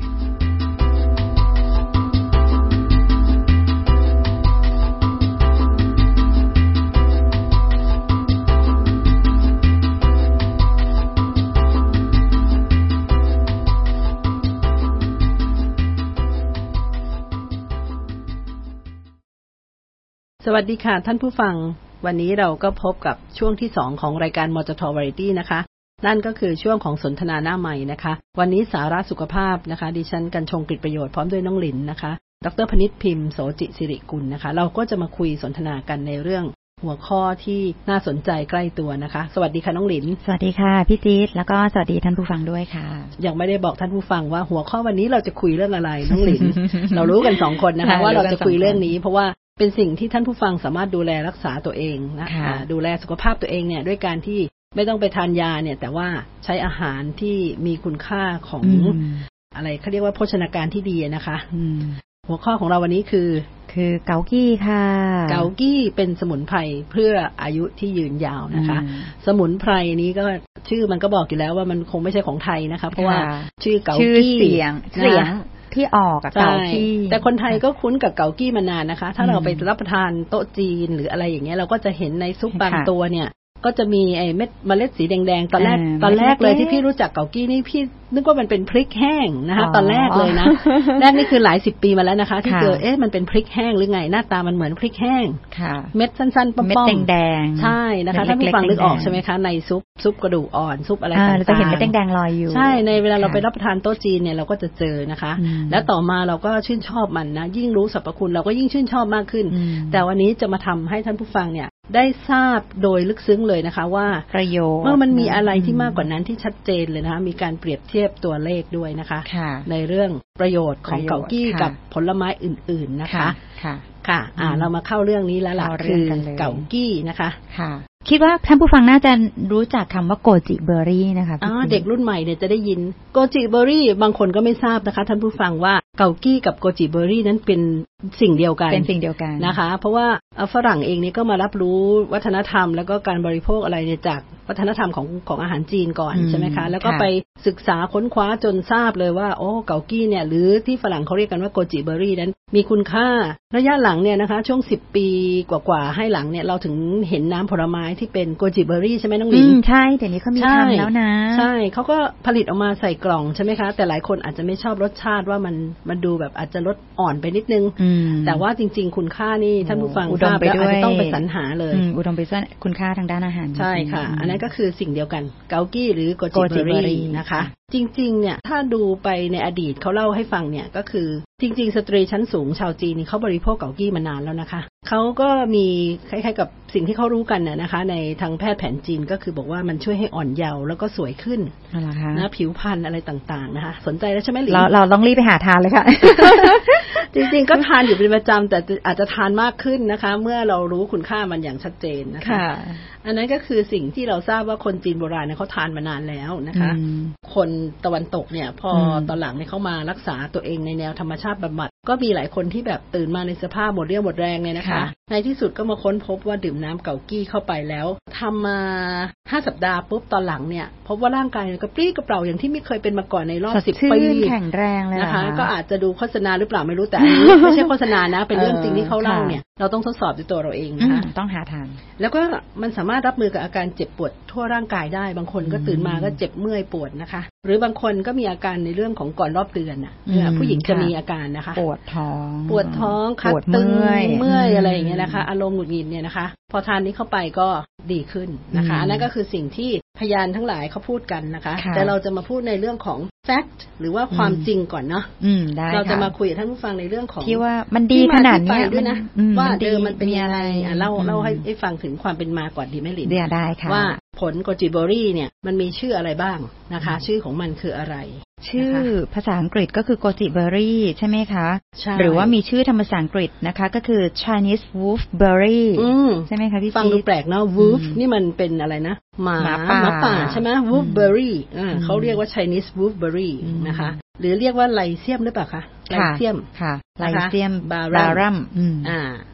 สวัสดีค่ะท่านผู้ฟังวันนี้เราก็พบกับช่วงที่สองของรายการมจท Variety นะคะนั่นก็คือช่วงของสนทนาหน้าใหม่นะคะวันนี้สาระสุขภาพนะคะดิฉันกัญชงกฤษประโยชน์พร้อมด้วยน้องหลินนะคะดร.พนิษฐ์พิมพ์โสจิสิริกุลนะคะเราก็จะมาคุยสนทนากันในเรื่องหัวข้อที่น่าสนใจใกล้ตัวนะคะสวัสดีค่ะน้องหลินสวัสดีค่ะพี่จี๊ดแล้วก็สวัสดีท่านผู้ฟังด้วยค่ะยังไม่ได้บอกท่านผู้ฟังว่าหัวข้อวันนี้เราจะคุยเรื่องอะไรน้องหลิน เรารู้กันสองคนนะคะว่าเราจะคุยเรื่องนี้เพราะว่าเป็นสิ่งที่ท่านผู้ฟังสามารถดูแลรักษาตัวเองนะดูแลสุขภาพตัวเองเนี่ยด้วยการที่ไม่ต้องไปทานยาเนี่ยแต่ว่าใช้อาหารที่มีคุณค่าของอะไรเขาเรียกว่าโภชนาการที่ดีนะคะหัวข้อของเราวันนี้คือคือเกากี้ค่ะเกากี้เป็นสมุนไพรเพื่ออายุที่ยืนยาวนะคะสมุนไพรนี้ก็ชื่อมันก็บอกอยู่แล้วว่ามันคงไม่ใช่ของไทยนะคะเพราะว่าชื่อเกากี้เสียงเสียงที่ออกกับเกากี้แต่คนไทยก็คุ้นกับเกากี้มานานนะคะถ้าเราไปรับประทานโต๊ะจีนหรืออะไรอย่างเงี้ยเราก็จะเห็นในซุปบางตัวเนี่ยก็จะมีไอ้เม็ดเมล็ดสีแดงๆตอนแรกตอนแรกเลยที่พี่รู้จักเกากี้นี่พี่นึกว่ามันเป็นพริกแห้งนะคะตอนแรกเลยนะแรกนี่คือหลายสิบปีมาแล้วนะคะที่เจอเอ๊ะมันเป็นพริกแห้งหรือไงหน้าตามันเหมือนพริกแห้งเม็ดสั้นๆป้อมๆเม็ดแดงๆใช่นะคะท่านผู้ฟังนึกออกใช่ไหมคะในซุปซุปกระดูกอ่อนซุปอะไรต่างๆเราจะเห็นเม็ดแดงๆลอยอยู่ใช่ในเวลาเราไปรับประทานโต๊ะจีนเนี่ยเราก็จะเจอนะคะแล้วต่อมาเราก็ชื่นชอบมันนะยิ่งรู้สรรพคุณเราก็ยิ่งชื่นชอบมากขึ้นแต่วันนี้จะมาทำให้ท่านผู้ฟังเนี่ยได้ทราบโดยลึกซึ้งเลยนะคะว่าประโยชน์เมื่อมันมีอะไรที่มากกว่านั้นที่ชัดเจนเลยนะคะมีการเปรียบเทียบตัวเลขด้วยนะคะในเรื่องประโยชน์ของเกากี้กับผลไม้อื่นๆนะคะค่ะค่ะอ่าเรามาเข้าเรื่องนี้แล้วล่ะคือเกากี้นะคะค่ะคิดว่าท่านผู้ฟังน่าจะรู้จักคำว่าโกจิเบอร์รี่นะคะอ๋อเด็กรุ่นใหม่เนี่ยจะได้ยินโกจิเบอร์รี่บางคนก็ไม่ทราบนะคะท่านผู้ฟังว่าเกากี้กับโกจิเบอร์รี่นั้นเป็นสิ่งเดียวกันเป็นสิ่งเดียวกันนะคะเพราะว่าฝรั่งเองนี่ก็มารับรู้วัฒนธรรมแล้วก็การบริโภคอะไรเนี่ยจากวัฒนธรรมของของอาหารจีนก่อนใช่ไหมคะแล้วก็ไปศึกษาค้นคว้าจนทราบเลยว่าโอ้เกากี้เนี่ยหรือที่ฝรั่งเขาเรียกกันว่าโกจิเบอร์รี่นั้นมีคุณค่าระยะหลังเนี่ยนะคะช่วงสิบปีกว่าๆให้หลังเนี่ยเราถึงเห็นน้ำผลไม้ที่เป็นโกจิเบอร์รี่ใช่ไหมน้องหลินใช่แต่นี้เขามีทำแล้วนะใช่เขาก็ผลิตออกมาใส่กล่องใช่ไหมคะแต่หลายคนอาจจะไม่ชอบรสชาติว่ามันมันดูแบบอาจจะรสอ่อนไปนิดนึงแต่ว่าจริงๆคุณค่านี่ท่านผู้ฟังทราบแล้วอาจจะต้องไปสรรหาเลยอุดมไปด้วยคุณค่าทางด้านอาหารใช่ค่ะอันนั้นก็คือสิ่งเดียวกันเกากี้หรือโกจิเบอร์รี่นะคะจริงๆเนี่ยถ้าดูไปในอดีตเขาเล่าให้ฟังเนี่ยก็คือจริงๆสตรีชั้นสูงชาวจีนนี่เขาบริโภคเกากี้มานานแล้วนะคะเขาก็มีคล้ายๆกับสิ่งที่เขารู้กันน่ะนะคะในทางแพทย์แผนจีนก็คือบอกว่ามันช่วยให้อ่อนเยาว์แล้วก็สวยขึ้นนะผิวพรรณอะไรต่างๆนะคะสนใจแล้วใช่ไหมหลินเราเราต้องรีบไปหาทานเลยค่ะจริงๆก็ทานอยู่เป็นประจำแต่อาจจะทานมากขึ้นนะคะเมื่อเรารู้คุณค่ามันอย่างชัดเจนนะคะอันนั้นก็คือสิ่งที่เราทราบว่าคนจีนโบราณเนี่ยเขาทานมานานแล้วนะคะคนตะวันตกเนี่ยพอตอนหลังเนี่ยเขามารักษาตัวเองในแนวธรรมชาติบำบัดก็มีหลายคนที่แบบตื่นมาในสภาพหมดเรี่ยวหมดแรงเลยนะคะในที่สุดก็มาค้นพบว่าดื่มน้ำเกากี้เข้าไปแล้วทำมาห้าสัปดาห์ปุ๊บตอนหลังเนี่ยพบว่าร่างกายกระปรี้กระเปร่าอย่างที่ไม่เคยเป็นมาก่อนในรอบสิบปีแข็งแรงเลยนะคะก็อาจจะดูโฆษณาหรือเปล่าไม่รู้แต่อันนี้ไม่ใช่โฆษณานะเป็นเรื่องจริงที่เขาเล่าเนี่ยเราต้องทดสอบด้วยตัวเราเองนะคะต้องหาทางแล้วก็มันสามารถรับมือกับอาการเจ็บปวดทั่วร่างกายได้บางคนก็ตื่นมาก็เจ็บเมื่อยปวดนะคะหรือบางคนก็มีอาการในเรื่องของก่อนรอบเดือนน่ะผู้หญิงจะมีอาการนะคะปวดท้องปวดท้องคัดตึงเมื่อยอะไรอย่างเงี้ยนะคะอารมณ์หงุดหงิดเนี่ยนะคะพอทานนี้เข้าไปก็ดีขึ้นนะคะอันนั้นก็คือสิ่งที่พยานทั้งหลายเขาพูดกันนะคะแต่เราจะมาพูดในเรื่องของ fact หรือว่าความจริงก่อนเนาะเราจะมาคุยกับท่านผู้ฟังในเรื่องของที่ว่ามันดีขนาดนี้ด้วยนะว่าเดิมมันเป็นอะไรอ่ะเล่าเล่าให้ฟังถึงความเป็นมาก่อนดีไหมหลินได้ค่ะว่าผลโกจิเบอร์รี่เนี่ยมันมีชื่ออะไรบ้างนะคะชื่อของมันคืออะไรชื่อภาษาอังกฤษก็คือโกจิเบอร์รี่ใช่ไหมคะหรือว่ามีชื่อธรรมภาษาอังกฤษนะคะก็คือ Chinese wolfberry ใช่ไหมคะพี่ฟังดูแปลกเนาะ wolf นี่มันเป็นอะไรนะหมาหมาป่าใช่ไหม wolfberry อ่าเขาเรียกว่า Chinese wolfberry นะคะหรือเรียกว่าไลเซียมหรือเปล่าคะไลเซียมค่ะไลเซียมบารัมอ่า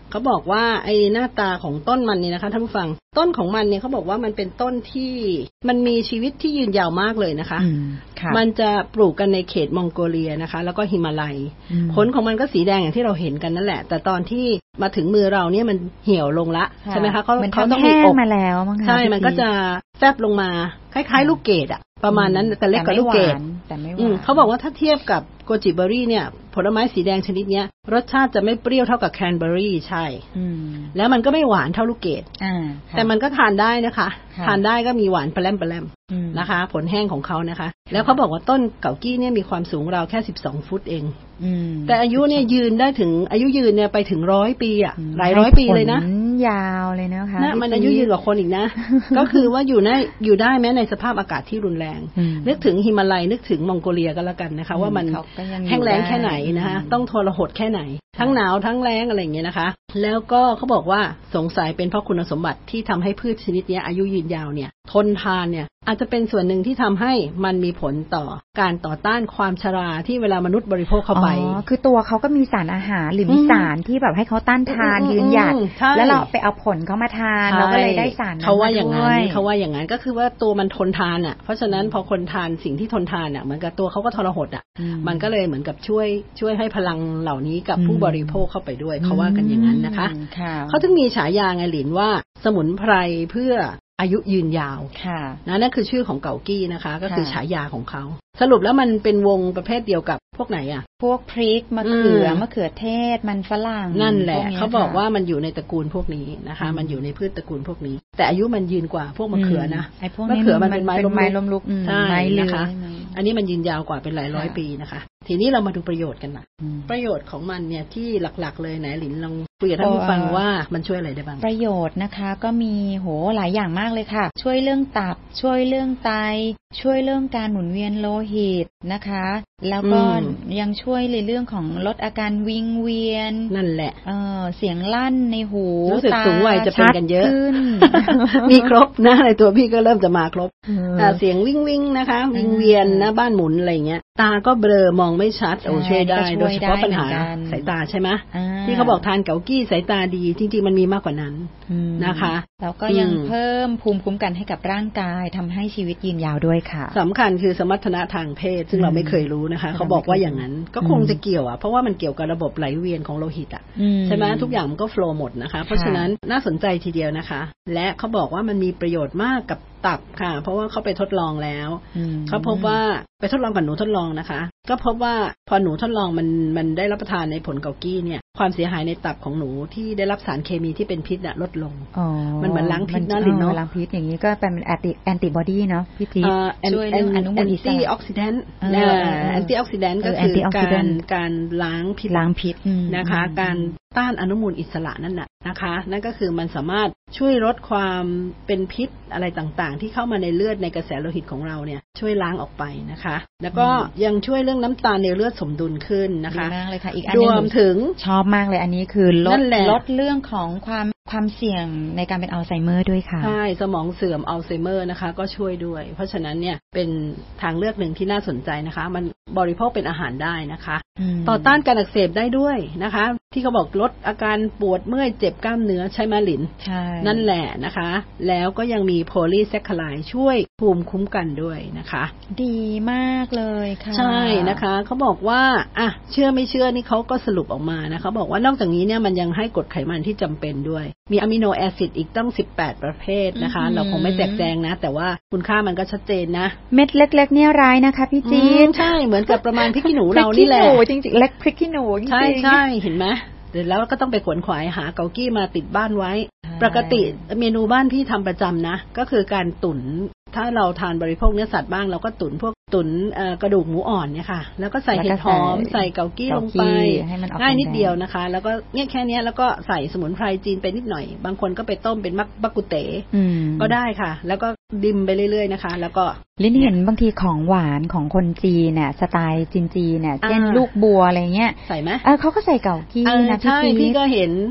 เขาบอกว่าไอ้หน้าตาของต้นมันนี่นะคะท่านผู้ฟังต้นของมันเนี่ยเขาบอกว่ามันเป็นต้นที่มันมีชีวิตที่ยืนยาวมากเลยนะคะมันจะปลูกกันในเขตมองโกเลียนะคะแล้วก็หิมาลัยผลของมันก็สีแดงอย่างที่เราเห็นกันนั่นแหละแต่ตอนที่มาถึงมือเราเนี่ยมันเหี่ยวลงละใช่ไหมคะเขาเขาต้องมีอบมาแล้วมั้งคะใช่มันก็จะแฟบลงมาคล้ายๆลูกเกดอะประมาณนั้นแต่เล็กกว่าลูกเกดแต่ไม่หวานเขาบอกว่าถ้าเทียบกับโกจิเบอร์รี่เนี่ยผลไม้สีแดงชนิดเนี้ยรสชาติจะไม่เปรี้ยวเท่ากับแคนเบอร์รี่ใช่แล้วมันก็ไม่หวานเท่าลูกเกดแต่มันก็ทานได้นะคะทานได้ก็มีหวานปลาแรมปลาแรมนะคะผลแห้งของเขานะคะแล้วเขาบอกว่าต้นเก่ากี้เนี่ยมีความสูงราวแค่สิบสองฟุตเองแต่อายุเนี่ยยืนได้ถึงอายุยืนเนี่ยไปถึงร้อยปีอ่ะหลายร้อยปีเลยนะยาวเลยนะคะนะมันอายุยืนกว่าคนอีกนะก็คือว่าอยู่ได้อยู่ได้แม้ในสภาพอากาศที่รุนแรงนึกถึงหิมาลัยนึกถึงมองโกเลียก็แล้วกันนะคะว่ามันแห้งแล้งแค่ไหนนะคะต้องทรหดแค่ไหนทั้งหนาวทั้งแล้งอะไรอย่างเงี้ยนะคะแล้วก็เขาบอกว่าสงสัยเป็นเพราะคุณสมบัติที่ทำให้พืชชนิดนี้อายุยืนยาวเนี่ยทนทานเนี่ยอาจจะเป็นส่วนหนึ่งที่ทำให้มันมีผลต่อการต่อต้านความชราที่เวลามนุษย์บริโภคเข้าไปอ๋อคือตัวเขาก็มีสารอาหารหรือมีสารที่แบบให้เขาต้านทานยืนหยัดแล้วเราไปเอาผลเขามาทานเราก็เลยได้สารนั้นเขาว่าอย่างนั้นเขาว่าอย่างนั้นก็คือว่าตัวมันทนทานอ่ะเพราะฉะนั้นพอคนทานสิ่งที่ทนทานอ่ะเหมือนกับตัวเขาก็ทรหดอ่ะมันก็เลยเหมือนกับช่วยช่วยให้พลังเหล่านี้กับผู้บริโภคเข้าไปด้วยเขาว่ากันอย่างนั้นนะคะเขาถึงมีฉายาไงหลินว่าสมุนไพรเพื่ออายุยืนยาวนะนั่นคือชื่อของเก่ากี้นะคะก็คือฉายาของเขาสรุปแล้วมันเป็นวงประเภทเดียวกับพวกไหนอ่ะพวกพริกมะเขือมะเขือเทศมันฝรั่งนั่นแหละเขาบอกว่ามันอยู่ในตระกูลพวกนี้นะคะมันอยู่ในพืชตระกูลพวกนี้แต่อายุมันยืนกว่าพวกมะเขือนะมะเขือมันเป็นไม้ล้มลุกใช่นะคะอันนี้มันยืนยาวกว่าเป็นหลายร้อยปีนะคะทีนี้เรามาดูประโยชน์กันนะประโยชน์ของมันเนี่ยที่หลักๆเลยไหนหลินลองคุยกับท่านผู้ฟังว่ามันช่วยอะไรได้บ้างประโยชน์นะคะก็มีโหหลายอย่างมากเลยค่ะช่วยเรื่องตับช่วยเรื่องไตช่วยเรื่องการหมุนเวียนโลหิตนะคะแล้วก็ยังช่วยในเรื่องของลดอาการวิงเวียนนั่นแหละเออเสียงลั่นในหูตาสูงวัยจะเป็นกันเยอะมีครบนะในตัวพี่ก็เริ่มจะมาครบเสียงวิ่งวิ่งนะคะวิงเวียนนะบ้านหมุนอะไรเงี้ยตาก็เบลอมองไม่ชัดโอ้ช่วยได้โดยเฉพาะปัญหาสายตาใช่ไหมที่เขาบอกทานเกากี้สายตาดีจริงๆมันมีมากกว่านั้นนะคะแล้วก็ยังเพิ่มภูมิคุ้มกันให้กับร่างกายทำให้ชีวิตยืนยาวด้วยค่ะสำคัญคือสมรรถนะทางเพศซึ่งเราไม่เคยรู้นะคะเขาบอกว่าอย่างนั้นก็คงจะเกี่ยวอ่ะเพราะว่ามันเกี่ยวกับระบบไหลเวียนของโลหิตอ่ะใช่ไหมทุกอย่างมันก็โฟลว์หมดนะคะเพราะฉะนั้นน่าสนใจทีเดียวนะคะและเขาบอกว่ามันมีประโยชน์มากกับตับค่ะเพราะว่าเขาไปทดลองแล้วเขาพบว่าไปทดลองกับหนูทดลองนะคะก็พบว่าพอหนูทดลองมันมันได้รับประทานในผลเกากี้เนี่ยความเสียหายในตับของหนูที่ได้รับสารเคมีที่เป็นพิษน่ะลดลงมันเหมือนล้างพิษนะหลินเนาะล้างพิษอย่างนี้ก็เป็นแอนติแอนติบอดีเนาะพี่จีช่วยเรื่องอนุมูลอิสระแอนตี้ออกซิแดนต์แอนตี้ออกซิแดนต์ก็คือการการล้างพิษล้างพิษนะคะการต้านอนุมูลอิสระนั่นแหละนะคะนั่นก็คือมันสามารถช่วยลดความเป็นพิษอะไรต่างๆที่เข้ามาในเลือดในกระแสโลหิตของเราเนี่ยช่วยล้างออกไปนะคะแล้วก็ยังช่วยเรื่องน้ำตาลในเลือดสมดุลขึ้นนะคะมากเลยค่ะอีกอันนึงรวมถึงชอบมากเลยอันนี้คือลดลดเรื่องของความความเสี่ยงในการเป็นอัลไซเมอร์ด้วยค่ะใช่สมองเสื่อมอัลไซเมอร์นะคะก็ช่วยด้วยเพราะฉะนั้นเนี่ยเป็นทางเลือกหนึ่งที่น่าสนใจนะคะมันบริโภคเป็นอาหารได้นะคะต่อต้านการอักเสบได้ด้วยนะคะที่เขาบอกลดอาการปวดเมื่อยเจ็บกล้ามเนื้อใช่ไหมหลินใช่นั่นแหละนะคะแล้วก็ยังมีโพลีแซคคาไลด์ช่วยภูมิคุ้มกันด้วยนะคะดีมากเลยค่ะใช่นะคะเขาบอกว่าอ่ะเชื่อไม่เชื่อนี่เขาก็สรุปออกมานะเขาบอกว่านอกจากนี้เนี่ยมันยังให้กรดไขมันที่จำเป็นด้วยมีอะมิโนแอซิดอีกตั้งสิบแปดประเภทนะคะเราคงไม่แจกแจงนะแต่ว่าคุณค่ามันก็ชัดเจนนะเม็ดเล็กๆเนี่ยร้ายนะคะพี่จีนใช่เหมือนกับประมาณพริกขี้หนูเรานี่แหละจริงๆเล็กพริกขี้หนูจริงๆใช่ใช่เห็นไหมเดี๋ยวแล้วก็ต้องไปขวนขวายหาเกากี้มาติดบ้านไว้ปกติเมนูบ้านพี่ทำประจำนะก็คือการตุ๋นถ้าเราทานบริโภคเนื้อสัตว์บ้างเราก็ตุ๋นพวกตุ๋นกระดูกหมูอ่อนเนี่ยค่ะแล้วก็ใส่เห็ดหอมใส่เกากี้ลงไปง่ายนิดเดียวนะคะแล้วก็เนี่ยแค่นี้แล้วก็ใส่สมุนไพรจีนไปนิดหน่อยบางคนก็ไปต้มเป็นมักบักกุเต๋ก็ได้ค่ะแล้วก็ดิมไปเรื่อยๆนะคะแล้วก็ลิ้นเห็นบางทีของหวานของคนจีนเนี่ยสไตล์จีนจีนเนี่ยเช่นลูกบัวอะไรเงี้ยใส่ไหมเออเขาก็ใส่เกากี้นะใช่พี่ก็เห็นนะ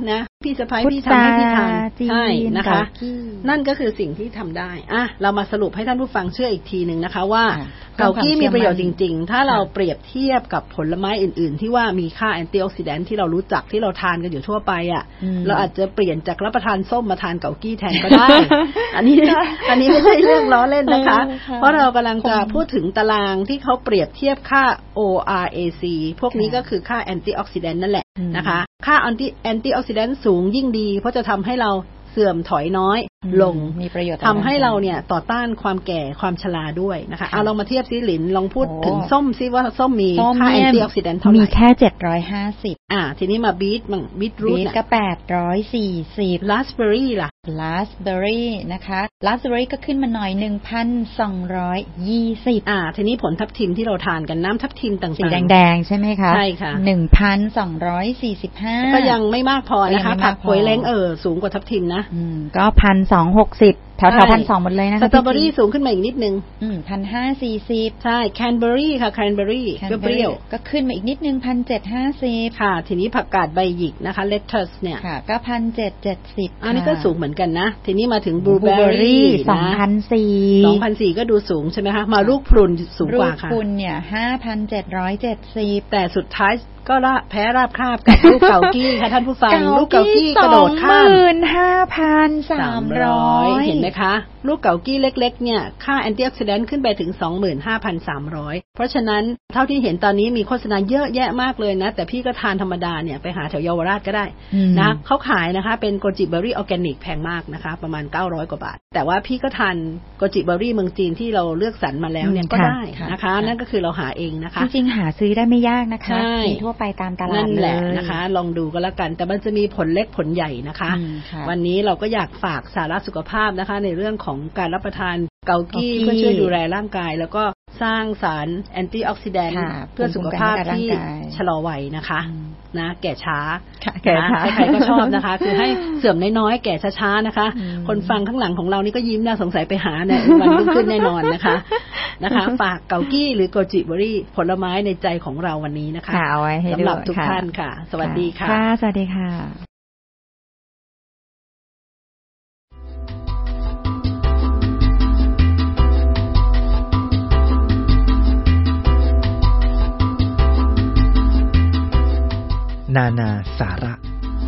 พี่สะพ้ายพี่ทำให้พี่ทานใช่นะคะนั่นก็คือสิ่งที่ทำได้อ่ะเรามาสรุปให้ท่านผู้ฟังเชื่ออีกทีนึงนะคะว่าเกากี้มีประโยชน์จริงๆถ้าเราเปรียบเทียบกับผลไม้อื่นๆที่ว่ามีค่าแอนตี้ออกซิแดนท์ที่เรารู้จักที่เราทานกันอยู่ทั่วไปอ่ะเราอาจจะเปลี่ยนจากรับประทานส้มมาทานเกากี้แทนก็ได้ อันนี้อันนี้ไม่ใช่เรื่องล้อเล่นนะคะเพราะเรากำลังจะพูดถึงตารางที่เขาเปรียบเทียบค่า โอ อาร์ เอ ซี พวกนี้ก็คือค่าแอนตี้ออกซิแดนท์นั่นแหละนะคะค่าแอนตี้แอนตี้ออกซิแดนท์สูงยิ่งดีเพราะจะทำให้เราเสื่อมถอยน้อยลงมีประโยชน์ทำให้เราเนี่ยต่อต้านความแก่ความชราด้วยนะคะเอาลองมาเทียบซิหลินลองพูดถึงส้มซิว่าส้มมีค่าแอนตี้ออกซิแดนท์เท่าไหร่มีแค่เจ็ดร้อยห้าสิบอ่าทีนี้มาบีทมั่งบีทรูทก็แปดร้อยสี่สิบราสเบอร์รี่ล่ะราสเบอร์รี่นะคะราสเบอร์รี่ก็ขึ้นมาหน่อย หนึ่งพันสองร้อยยี่สิบอ่าทีนี้ผลทับทิมที่เราทานกันน้ำทับทิมต่างๆสีแดงๆใช่ไหมคะใช่ค่ะหนึ่งพันสองร้อยสี่สิบห้าก็ยังไม่มากพอนะคะผักป่วยเล้งเออสูงกว่าทับทิมนะอืมก็ หนึ่งพันสองร้อยหกสิบแถวๆ หนึ่งพันสองร้อย หมดเลยนะคะสตรอเบอรี่สูงขึ้นมาอีกนิดนึงอืม หนึ่งพันห้าร้อยสี่สิบใช่แคนเบอรี่ค่ะแคนเบอรี่ก็เปรี้ยวก็ขึ้นมาอีกนิดนึง หนึ่งพันเจ็ดร้อยห้าสิบค่ะทีนี้ผักกาดใบหยิกนะคะเลตัสเนี่ยค่ะก็ หนึ่งพันเจ็ดร้อยเจ็ดสิบอันนี้ก็สูงเหมือนกันนะทีนี้มาถึงบลูเบอร์รี่สองพันสี่ร้อยสองพันสี่ร้อยก็ดูสูงใช่ไหมคะมาลูกพรุนสูงกว่าค่ะลูกพรุนเนี่ย ห้าพันเจ็ดร้อยเจ็ดสิบแต่สุดท้ายก็ละแพ้ราบคาบกับลูกเกากี้ค่ะท่านผู้ฟังลูกเกากี้กระโดดข้ามสองหมื่นห้าพันสามร้อยเห็นไหมคะลูกเกากี้เล็กๆเนี่ยค่าแอนตี้ออกซิแดนท์ขึ้นไปถึง สองหมื่นห้าพันสามร้อย เพราะฉะนั้นเท่าที่เห็นตอนนี้มีโฆษณาเยอะแยะมากเลยนะแต่พี่ก็ทานธรรมดาเนี่ยไปหาแถวเยาวราชก็ได้นะเขาขายนะคะเป็นโกจิเบอร์รี่ออร์แกนิกแพงมากนะคะประมาณเก้าร้อยกว่าบาทแต่ว่าพี่ก็ทานโกจิเบอร์รี่เมืองจีนที่เราเลือกสรรมาแล้วเนี่ยก็ได้นะคะนั่นก็คือเราหาเองนะคะจริงๆหาซื้อได้ไม่ยากนะคะมีทั่วไปตามตลาดแหละนะคะลองดูก็แล้วกันแต่มันจะมีผลเล็กผลใหญ่นะคะวันนี้เราก็อยากฝากสาระสุขภาพนะคะในเรื่องของการรับประทานเกากี้เพื่อช่วยดูแลร่างกายแล้วก็สร้างสารแอนตี้ออกซิแดนต์เพื่อสุขภาพที่ชะลอวัยนะคะนะแก่ช้าแก่ช้าใครๆก็ชอบนะคะคือให้เสื่อมน้อยๆแก่ช้าๆนะคะคนฟังข้างหลังของเรานี่ก็ยิ้มน่าสงสัยไปหาในวันรุ่งขึ้นแน่นอนนะคะนะคะฝากเกากี้หรือโกจิเบอร์รี่ผลไม้ในใจของเราวันนี้นะคะสำหรับทุกท่านค่ะสวัสดีค่ะสวัสดีค่ะนานาสาระ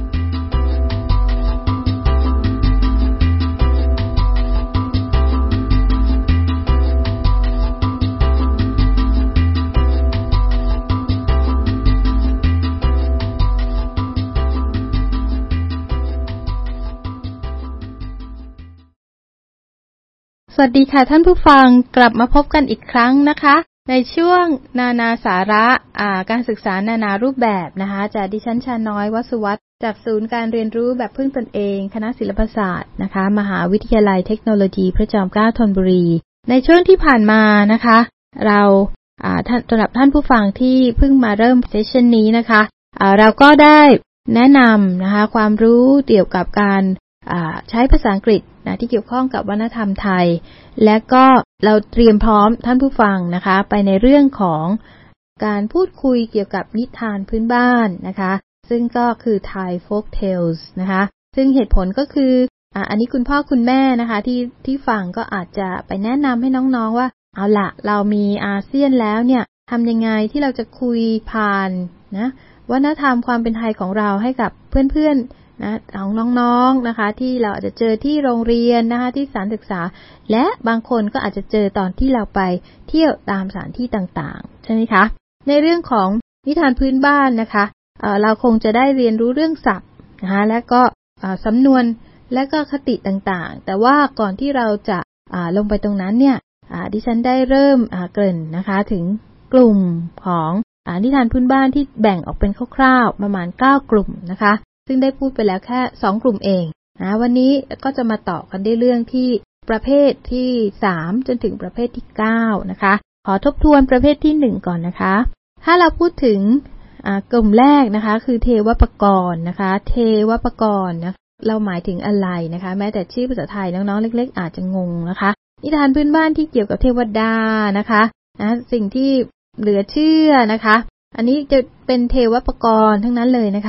สวัสดีค่ะท่านผู้ฟังกลับมาพบกันอีกครั้งนะคะในช่วงนานาสาระการศึกษานานารูปแบบนะคะจากดิฉันชาน้อยวสุวัฒน์จากศูนย์การเรียนรู้แบบพึ่งตนเองคณะศิลปศาสตร์นะคะมหาวิทยาลัยเทคโนโลยีพระจอมเกล้าธนบุรีในช่วงที่ผ่านมานะคะเราท่านสำหรับท่านผู้ฟังที่เพิ่งมาเริ่มเซสชันนี้นะคะเราก็ได้แนะนำนะคะความรู้เกี่ยวกับการใช้ภาษาอังกฤษนะที่เกี่ยวข้องกับวัฒนธรรมไทยและก็เราเตรียมพร้อมท่านผู้ฟังนะคะไปในเรื่องของการพูดคุยเกี่ยวกับนิทานพื้นบ้านนะคะซึ่งก็คือ Thai Folk Tales นะคะซึ่งเหตุผลก็คืออ่าอันนี้คุณพ่อคุณแม่นะคะที่ที่ฟังก็อาจจะไปแนะนำให้น้องๆว่าเอาละเรามีอาเซียนแล้วเนี่ยทำยังไงที่เราจะคุยผ่านนะวัฒนธรรมความเป็นไทยของเราให้กับเพื่อนๆนะของน้องๆนะคะที่เราอาจจะเจอที่โรงเรียนนะคะที่สถานศึกษาและบางคนก็อาจจะเจอตอนที่เราไปเที่ยวตามสถานที่ต่างๆใช่ไหมคะในเรื่องของนิทานพื้นบ้านนะคะ เอ่อ เราคงจะได้เรียนรู้เรื่องศัพท์นะคะและก็สำนวนและก็คติต่างๆแต่ว่าก่อนที่เราจะลงไปตรงนั้นเนี่ยดิฉันได้เริ่มเกริ่นนะคะถึงกลุ่มของนิทานพื้นบ้านที่แบ่งออกเป็นคร่าวๆประมาณเก้ากลุ่มนะคะซึ่งได้พูดไปแล้วแค่สองกลุ่มเองนะวันนี้ก็จะมาต่อกันได้เรื่องที่ประเภทที่สามจนถึงประเภทที่เก้านะคะขอทบทวนประเภทที่หนึ่งก่อนนะคะถ้าเราพูดถึงกลุ่มแรกนะคะคือเทวปกรณ์นะคะเทวปกรณ์นะเราหมายถึงอะไรนะคะแม้แต่ชื่อภาษาไทยน้องๆเล็กๆอาจจะงงนะคะนิทานพื้นบ้านที่เกี่ยวกับเทวดานะคะนะสิ่งที่เหลือเชื่อนะคะอันนี้จะเป็นเทวปกรณ์ทั้งนั้นเลยนะคะ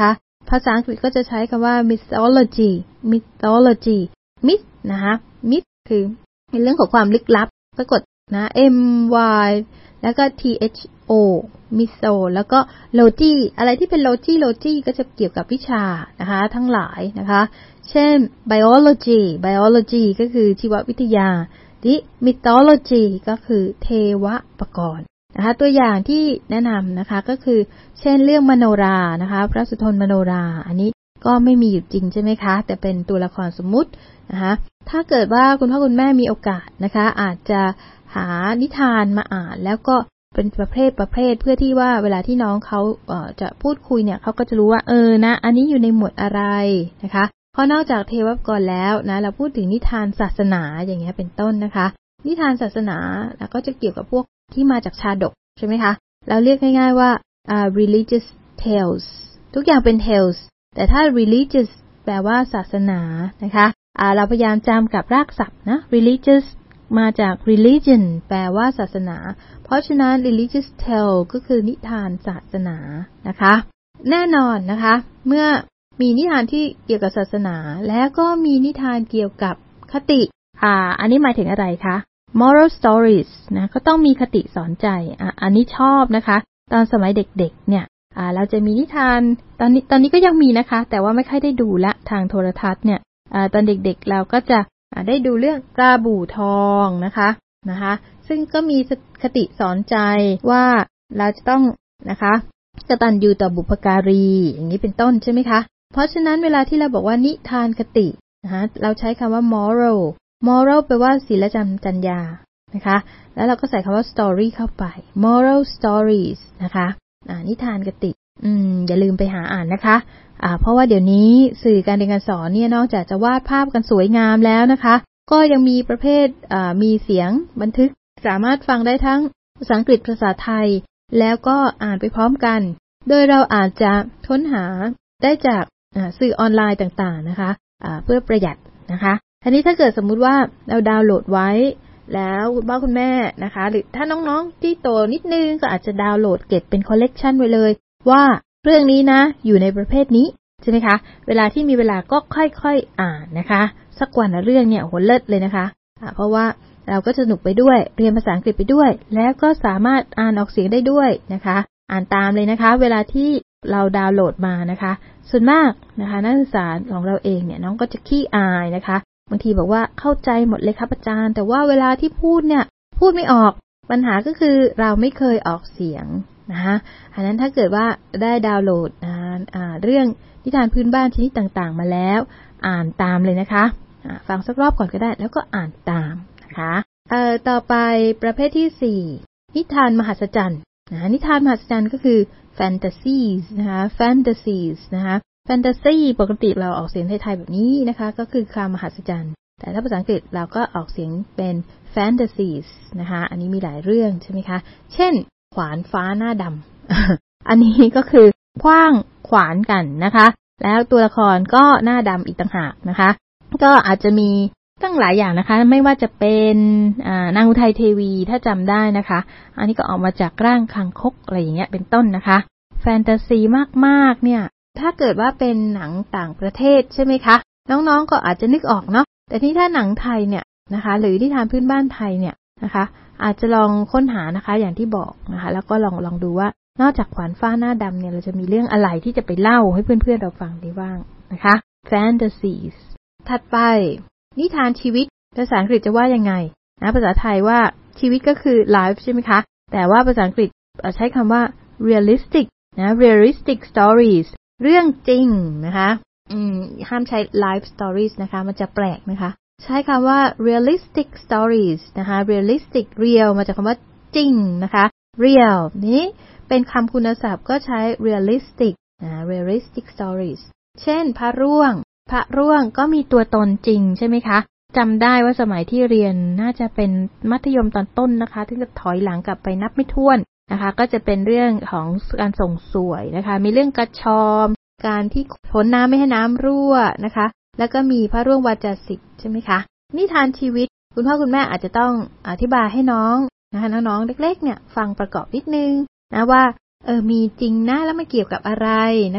ภาษาอังกฤษก็จะใช้คำว่า mythology mythology myth นะคะ myth คือเป็นเรื่องของความลึกลับปรากฏนะ m y แล้วก็ t h o mytho แล้วก็ logy อะไรที่เป็น logy logy ก็จะเกี่ยวกับวิชานะคะทั้งหลายนะคะเช่น biology biology ก็คือชีววิทยาที่ mythology ก็คือเทวปกรณ์นะคะตัวอย่างที่แนะนำนะคะก็คือเช่นเรื่องมโนรานะคะพระสุทนมโนราอันนี้ก็ไม่มีอยู่จริงใช่ไหมคะแต่เป็นตัวละครสมมุตินะคะถ้าเกิดว่าคุณพ่อคุณแม่มีโอกาสนะคะอาจจะหานิทานมาอ่านแล้วก็เป็นประเภทประเภทเพื่อที่ว่าเวลาที่น้องเขาเอ่อจะพูดคุยเนี่ยเขาก็จะรู้ว่าเออนะอันนี้อยู่ในหมวดอะไรนะคะเพราะนอกจากเทวปกรณ์แล้วนะเราพูดถึงนิทานศาสนาอย่างเงี้ยเป็นต้นนะคะนิทานศาสนาแล้วก็จะเกี่ยวกับพวกที่มาจากชาดกใช่ไหมคะเราเรียกง่ายๆว่าอ่า religious tales ทุกอย่างเป็น tales แต่ถ้า religious แปลว่าศาสนานะคะอ่าเราพยายามจำกับรากศัพท์นะ religious มาจาก religion แปลว่าศาสนาเพราะฉะนั้น religious tale ก็คือนิทานศาสนานะคะแน่นอนนะคะเมื่อมีนิทานที่เกี่ยวกับศาสนาแล้วก็มีนิทานเกี่ยวกับคติอ่าอันนี้หมายถึงอะไรคะ moral stories นะก็ต้องมีคติสอนใจอ่ะอันนี้ชอบนะคะตอนสมัยเด็กๆเนี่ยอ่าเราจะมีนิทานตอนนี้ตอนนี้ก็ยังมีนะคะแต่ว่าไม่ค่อยได้ดูละทางโทรทัศน์เนี่ยอ่าตอนเด็กๆเราก็จะอ่าได้ดูเรื่องปลาบู่ทองนะคะนะคะซึ่งก็มีคติสอนใจว่าเราจะต้องนะคะกตัญญูต่อบุพการีอย่างนี้เป็นต้นใช่ไหมคะเพราะฉะนั้นเวลาที่เราบอกว่านิทานคตินะคะเราใช้คำว่า moral moral แปลว่าศีลธรรมจรรยานะคะแล้วเราก็ใส่คำว่า story เข้าไป moral stories นะคะอ่านิทานคติอืมอย่าลืมไปหาอ่านนะคะอ่าเพราะว่าเดี๋ยวนี้สื่อการเรียนการสอนเนี่ยนอกจากจะวาดภาพกันสวยงามแล้วนะคะก็ยังมีประเภทอ่ามีเสียงบันทึกสามารถฟังได้ทั้งภาษาอังกฤษภาษาไทยแล้วก็อ่านไปพร้อมกันโดยเราอาจจะค้นหาได้จากสื่อออนไลน์ต่างๆนะคะเพื่อประหยัดนะคะทีนี้ถ้าเกิดสมมุติว่าเราดาวน์โหลดไว้แล้วคุณพ่อคุณแม่นะคะหรือถ้าน้องๆที่โตนิดนึงก็อาจจะดาวน์โหลดเก็บเป็นคอลเลกชันไว้เลยว่าเรื่องนี้นะอยู่ในประเภทนี้ใช่ไหมคะเวลาที่มีเวลาก็ค่อยๆอ่านนะคะสักวันละเรื่องเนี่ยโหเลิศเลยนะคะะเพราะว่าเราก็สนุกไปด้วยเรียนภาษาอังกฤษไปด้วยแล้วก็สามารถอ่านออกเสียงได้ด้วยนะคะอ่านตามเลยนะคะเวลาที่เราดาวน์โหลดมานะคะส่วนมากนะคะนักศึกษาของเราเองเนี่ยน้องก็จะขี้อายนะคะบางทีบอกว่าเข้าใจหมดเลยครับอาจารย์แต่ว่าเวลาที่พูดเนี่ยพูดไม่ออกปัญหาก็คือเราไม่เคยออกเสียงนะคะอันนั้นถ้าเกิดว่าได้ดาวน์โหลดอ่าเรื่องนิทานพื้นบ้านชนิดต่างๆมาแล้วอ่านตามเลยนะคะฟังสักรอบก่อนก็ได้แล้วก็อ่านตามนะคะเอ่อต่อไปประเภทที่สี่นิทานมหัศจรรย์นะนิทานมหัศจรรย์ก็คือแฟนตาซีนะคะ fantasies นะคะ fantasy ปกติเราออกเสียงไทยๆแบบนี้นะคะก็คือความมหัศจรรย์แต่ถ้าภาษาอังกฤษเราก็ออกเสียงเป็น fantasies นะคะอันนี้มีหลายเรื่องใช่ไหมคะเช่นขวานฟ้าหน้าดำ อันนี้ก็คือขว้างขวานกันนะคะแล้วตัวละครก็หน้าดำอีกต่างหากนะคะก็อาจจะมีตั้งหลายอย่างนะคะไม่ว่าจะเป็นนางอุทัยเทวีถ้าจำได้นะคะอันนี้ก็ออกมาจากร่างคางคกอะไรอย่างเงี้ยเป็นต้นนะคะแฟนตาซีมากๆเนี่ยถ้าเกิดว่าเป็นหนังต่างประเทศใช่ไหมคะน้องๆก็อาจจะนึกออกเนาะแต่ที่ถ้าหนังไทยเนี่ยนะคะหรือนิทานพื้นบ้านไทยเนี่ยนะคะอาจจะลองค้นหานะคะอย่างที่บอกนะคะแล้วก็ลองลองดูว่านอกจากขวานฟ้าหน้าดำเนี่ยเราจะมีเรื่องอะไรที่จะไปเล่าให้เพื่อนๆเราฟังได้บ้างนะคะแฟนตาซีถัดไปนิทานชีวิตภาษาอังกฤษจะว่ายังไงนะภาษาไทยว่าชีวิตก็คือ life ใช่ไหมคะแต่ว่าภาษาอังกฤษใช้คำว่า realistic นะ realistic stories เรื่องจริงนะคะอืมห้ามใช้ life stories นะคะมันจะแปลกนะคะใช้คำว่า realistic stories นะคะ realistic real มาจากคำว่าจริงนะคะ real นี้เป็นคำคุณศัพท์ก็ใช้ realistic นะ realistic stories เช่นพระร่วงพระร่วงก็มีตัวตนจริงใช่ไหมคะจำได้ว่าสมัยที่เรียนน่าจะเป็นมัธยมตอนต้นนะคะที่จะถอยหลังกลับไปนับไม่ถ้วนนะคะก็จะเป็นเรื่องของการส่งสวยนะคะมีเรื่องกระชอมการที่พ้นน้ำไม่ให้น้ำรั่วนะคะแล้วก็มีพระร่วงวาจาสิทธิ์ใช่ไหมคะนิทานชีวิตคุณพ่อคุณแม่อาจจะต้องอธิบายให้น้องนะคะน้องๆเล็กๆเนี่ยฟังประกอบนิดนึงนะว่าเออมีจริงนะแล้วมันเกี่ยวกับอะไรนะคะ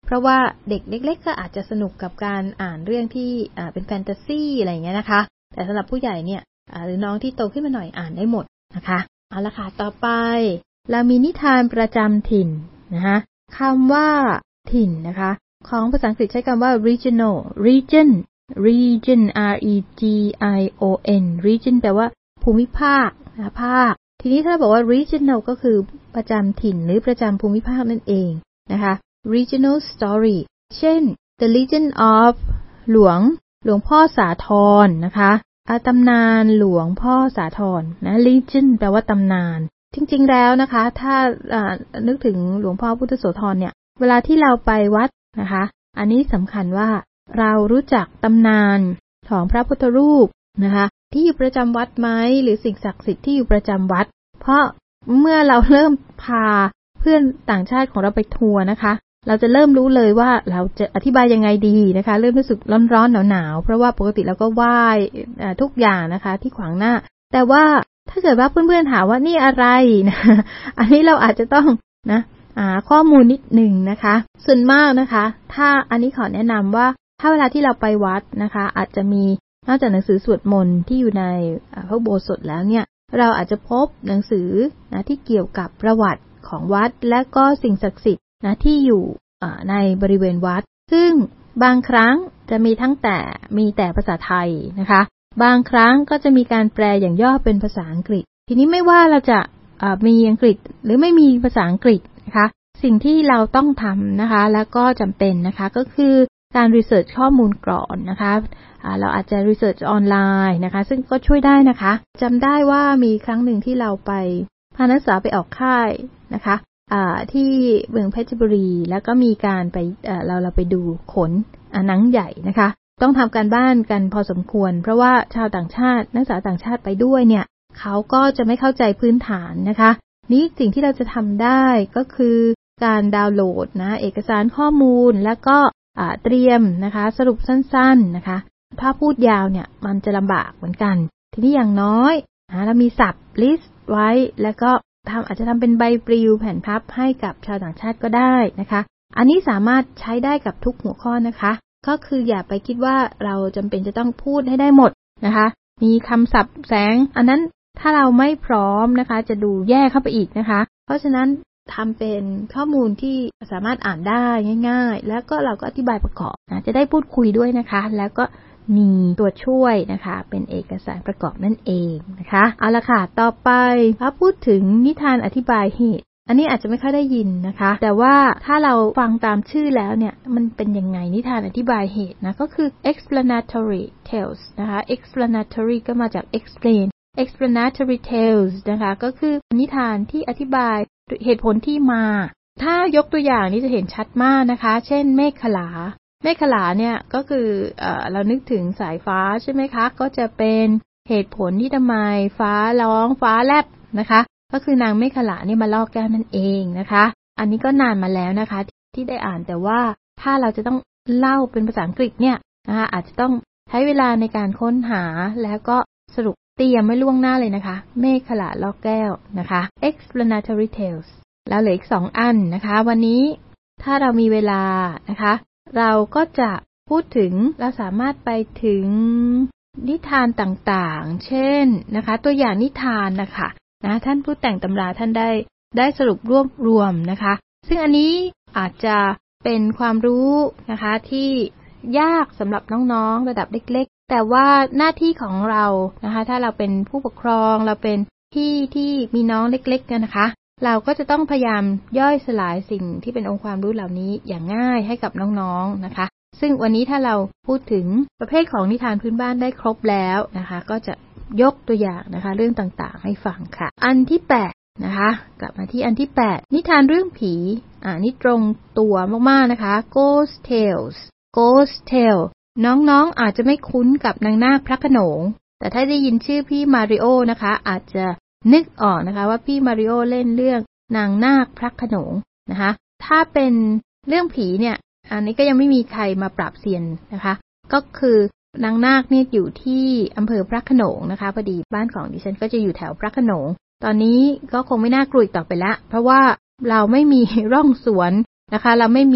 เพราะว่าเด็กเล็กๆก็อาจจะสนุกกับการอ่านเรื่องที่อ่าเป็นแฟนตาซีอะไรอย่างเงี้ยนะคะแต่สำหรับผู้ใหญ่เนี่ยหรือน้องที่โตขึ้นมาหน่อยอ่านได้หมดนะคะเอาละค่ะต่อไปเรามีนิทานประจำถิ่นนะคะคำว่าถิ่นนะคะของภาษาอังกฤษใช้คำว่า regional region region r e g i o n region แปลว่าภูมิภาคนะภาคทีนี้ถ้าบอกว่า regional ก็คือประจำถิ่นหรือประจำภูมิภาคนั่นเองนะคะ regional story เช่น the legend of หลวงหลวงพ่อสาธรนะคะอาตำนานหลวงพ่อสาธรนะ legend แปลว่าตำนานจริงๆแล้วนะคะถ้านึกถึงหลวงพ่อพุทธโสธรเนี่ยเวลาที่เราไปวัดนะคะอันนี้สำคัญว่าเรารู้จักตำนานของพระพุทธรูปนะคะที่อยู่ประจำวัดไหมหรือสิ่งศักดิ์สิทธิ์ที่อยู่ประจำวัดเพราะเมื่อเราเริ่มพาเพื่อนต่างชาติของเราไปทัวร์นะคะเราจะเริ่มรู้เลยว่าเราจะอธิบายยังไงดีนะคะเริ่มรู้สึกร้อนๆหนาวๆเพราะว่าปกติเราก็ไหว้ทุกอย่างนะคะที่ขวางหน้าแต่ว่าถ้าเกิดว่าเพื่อนๆถามว่านี่อะไรนะอันนี้เราอาจจะต้องนะอ่าข้อมูลนิดหนึ่งนะคะส่วนมากนะคะถ้าอันนี้ขอแนะนำว่าถ้าเวลาที่เราไปวัดนะคะอาจจะมีนอกจากหนังสือสวดมนต์ที่อยู่ในพระอุโบสถแล้วเนี่ยเราอาจจะพบหนังสือนะที่เกี่ยวกับประวัติของวัดและก็สิ่งศักดิ์สิทธิ์นะที่อยู่ในบริเวณวัดซึ่งบางครั้งจะมีทั้งแต่มีแต่ภาษาไทยนะคะบางครั้งก็จะมีการแปลอย่างย่อเป็นภาษาอังกฤษทีนี้ไม่ว่าเราจะมีอังกฤษหรือไม่มีภาษาอังกฤษนะคะสิ่งที่เราต้องทำนะคะแล้วก็จำเป็นนะคะก็คือการรีเสิร์ชข้อมูลก่อนนะคะเราอาจจะรีเสิร์ชออนไลน์นะคะซึ่งก็ช่วยได้นะคะจำได้ว่ามีครั้งหนึ่งที่เราไปพานักศึกษาไปออกค่ายนะคะที่เมืองเพชรบุรีแล้วก็มีการไปเราเราไปดูขนหนังใหญ่นะคะต้องทำการบ้านกันพอสมควรเพราะว่าชาวต่างชาตินักศึกษาต่างชาติไปด้วยเนี่ยเขาก็จะไม่เข้าใจพื้นฐานนะคะนี้สิ่งที่เราจะทำได้ก็คือการดาวน์โหลดนะเอกสารข้อมูลแล้วก็เตรียมนะคะสรุปสั้นๆนะคะถ้าพูดยาวเนี่ยมันจะลำบากเหมือนกันทีนี้อย่างน้อยนะเรามีศัพท์ลิสต์ไว้แล้วก็ทำอาจจะทำเป็นใบปลิวแผ่นพับให้กับชาวต่างชาติก็ได้นะคะอันนี้สามารถใช้ได้กับทุกหัวข้อนะคะก็คืออย่าไปคิดว่าเราจำเป็นจะต้องพูดให้ได้หมดนะคะมีคำศัพท์แสงอันนั้นถ้าเราไม่พร้อมนะคะจะดูแย่เข้าไปอีกนะคะเพราะฉะนั้นทำเป็นข้อมูลที่สามารถอ่านได้ง่ายๆแล้วก็เราก็อธิบายประกอบนะจะได้พูดคุยด้วยนะคะแล้วก็มีตัวช่วยนะคะเป็นเอกสารประกอบนั่นเองนะคะเอาละค่ะต่อไปพอพูดถึงนิทานอธิบายเหตุอันนี้อาจจะไม่ค่อยได้ยินนะคะแต่ว่าถ้าเราฟังตามชื่อแล้วเนี่ยมันเป็นยังไงนิทานอธิบายเหตุนะก็คือ explanatory tales นะคะ explanatory ก็มาจาก explain explanatory tales นะคะก็คือนิทานที่อธิบายเหตุผลที่มาถ้ายกตัวอย่างนี้จะเห็นชัดมากนะคะเช่นเมฆขลาเมฆขลาเนี่ยก็คือเอ่อเรานึกถึงสายฟ้าใช่ไหมคะก็จะเป็นเหตุผลที่ทำไมฟ้าร้องฟ้าแลบนะคะก็คือนางเมฆขลาเนี่ยมาล่อแก้วนั่นเองนะคะอันนี้ก็นานมาแล้วนะคะที่ได้อ่านแต่ว่าถ้าเราจะต้องเล่าเป็นภาษาอังกฤษเนี่ยนะคะอาจจะต้องใช้เวลาในการค้นหาแล้วก็สรุปเตรียมไว้ล่วงหน้าเลยนะคะเมฆขลาล่อแก้วนะคะ explanatory tales แล้วเหลืออีกสองอันนะคะวันนี้ถ้าเรามีเวลานะคะเราก็จะพูดถึงเราสามารถไปถึงนิทานต่างๆเช่นนะคะตัวอย่างนิทานนะคะนะท่านผู้แต่งตำราท่านได้ได้สรุปรวบรวมนะคะซึ่งอันนี้อาจจะเป็นความรู้นะคะที่ยากสำหรับน้องๆระดับเล็กๆแต่ว่าหน้าที่ของเรานะคะถ้าเราเป็นผู้ปกครองเราเป็นพี่ที่มีน้องเล็กๆกันนะคะเราก็จะต้องพยายามย่อยสลายสิ่งที่เป็นองค์ความรู้เหล่านี้อย่างง่ายให้กับน้องๆนะคะซึ่งวันนี้ถ้าเราพูดถึงประเภทของนิทานพื้นบ้านได้ครบแล้วนะคะก็จะยกตัวอย่างนะคะเรื่องต่างๆให้ฟังค่ะอันที่แปดนะคะกลับมาที่อันที่แปดนิทานเรื่องผีอ่านี่ตรงตัวมากๆนะคะ Ghost Tales Ghost Tale น้องๆอาจจะไม่คุ้นกับนางนาคพระโขนงแต่ถ้าได้ยินชื่อพี่มาริโอนะคะอาจจะนึกออกนะคะว่าพี่มาริโอเล่นเรื่องนางนาคพระโขนงนะคะถ้าเป็นเรื่องผีเนี่ยอันนี้ก็ยังไม่มีใครมาปราบเซียนนะคะก็คือนางนาคเนี่ยอยู่ที่อำเภอพระโขนงนะคะพอดีบ้านของดิฉันก็จะอยู่แถวพระโขนงตอนนี้ก็คงไม่น่ากลัวอีกต่อไปละเพราะว่าเราไม่มีร่องสวนนะคะเราไม่มี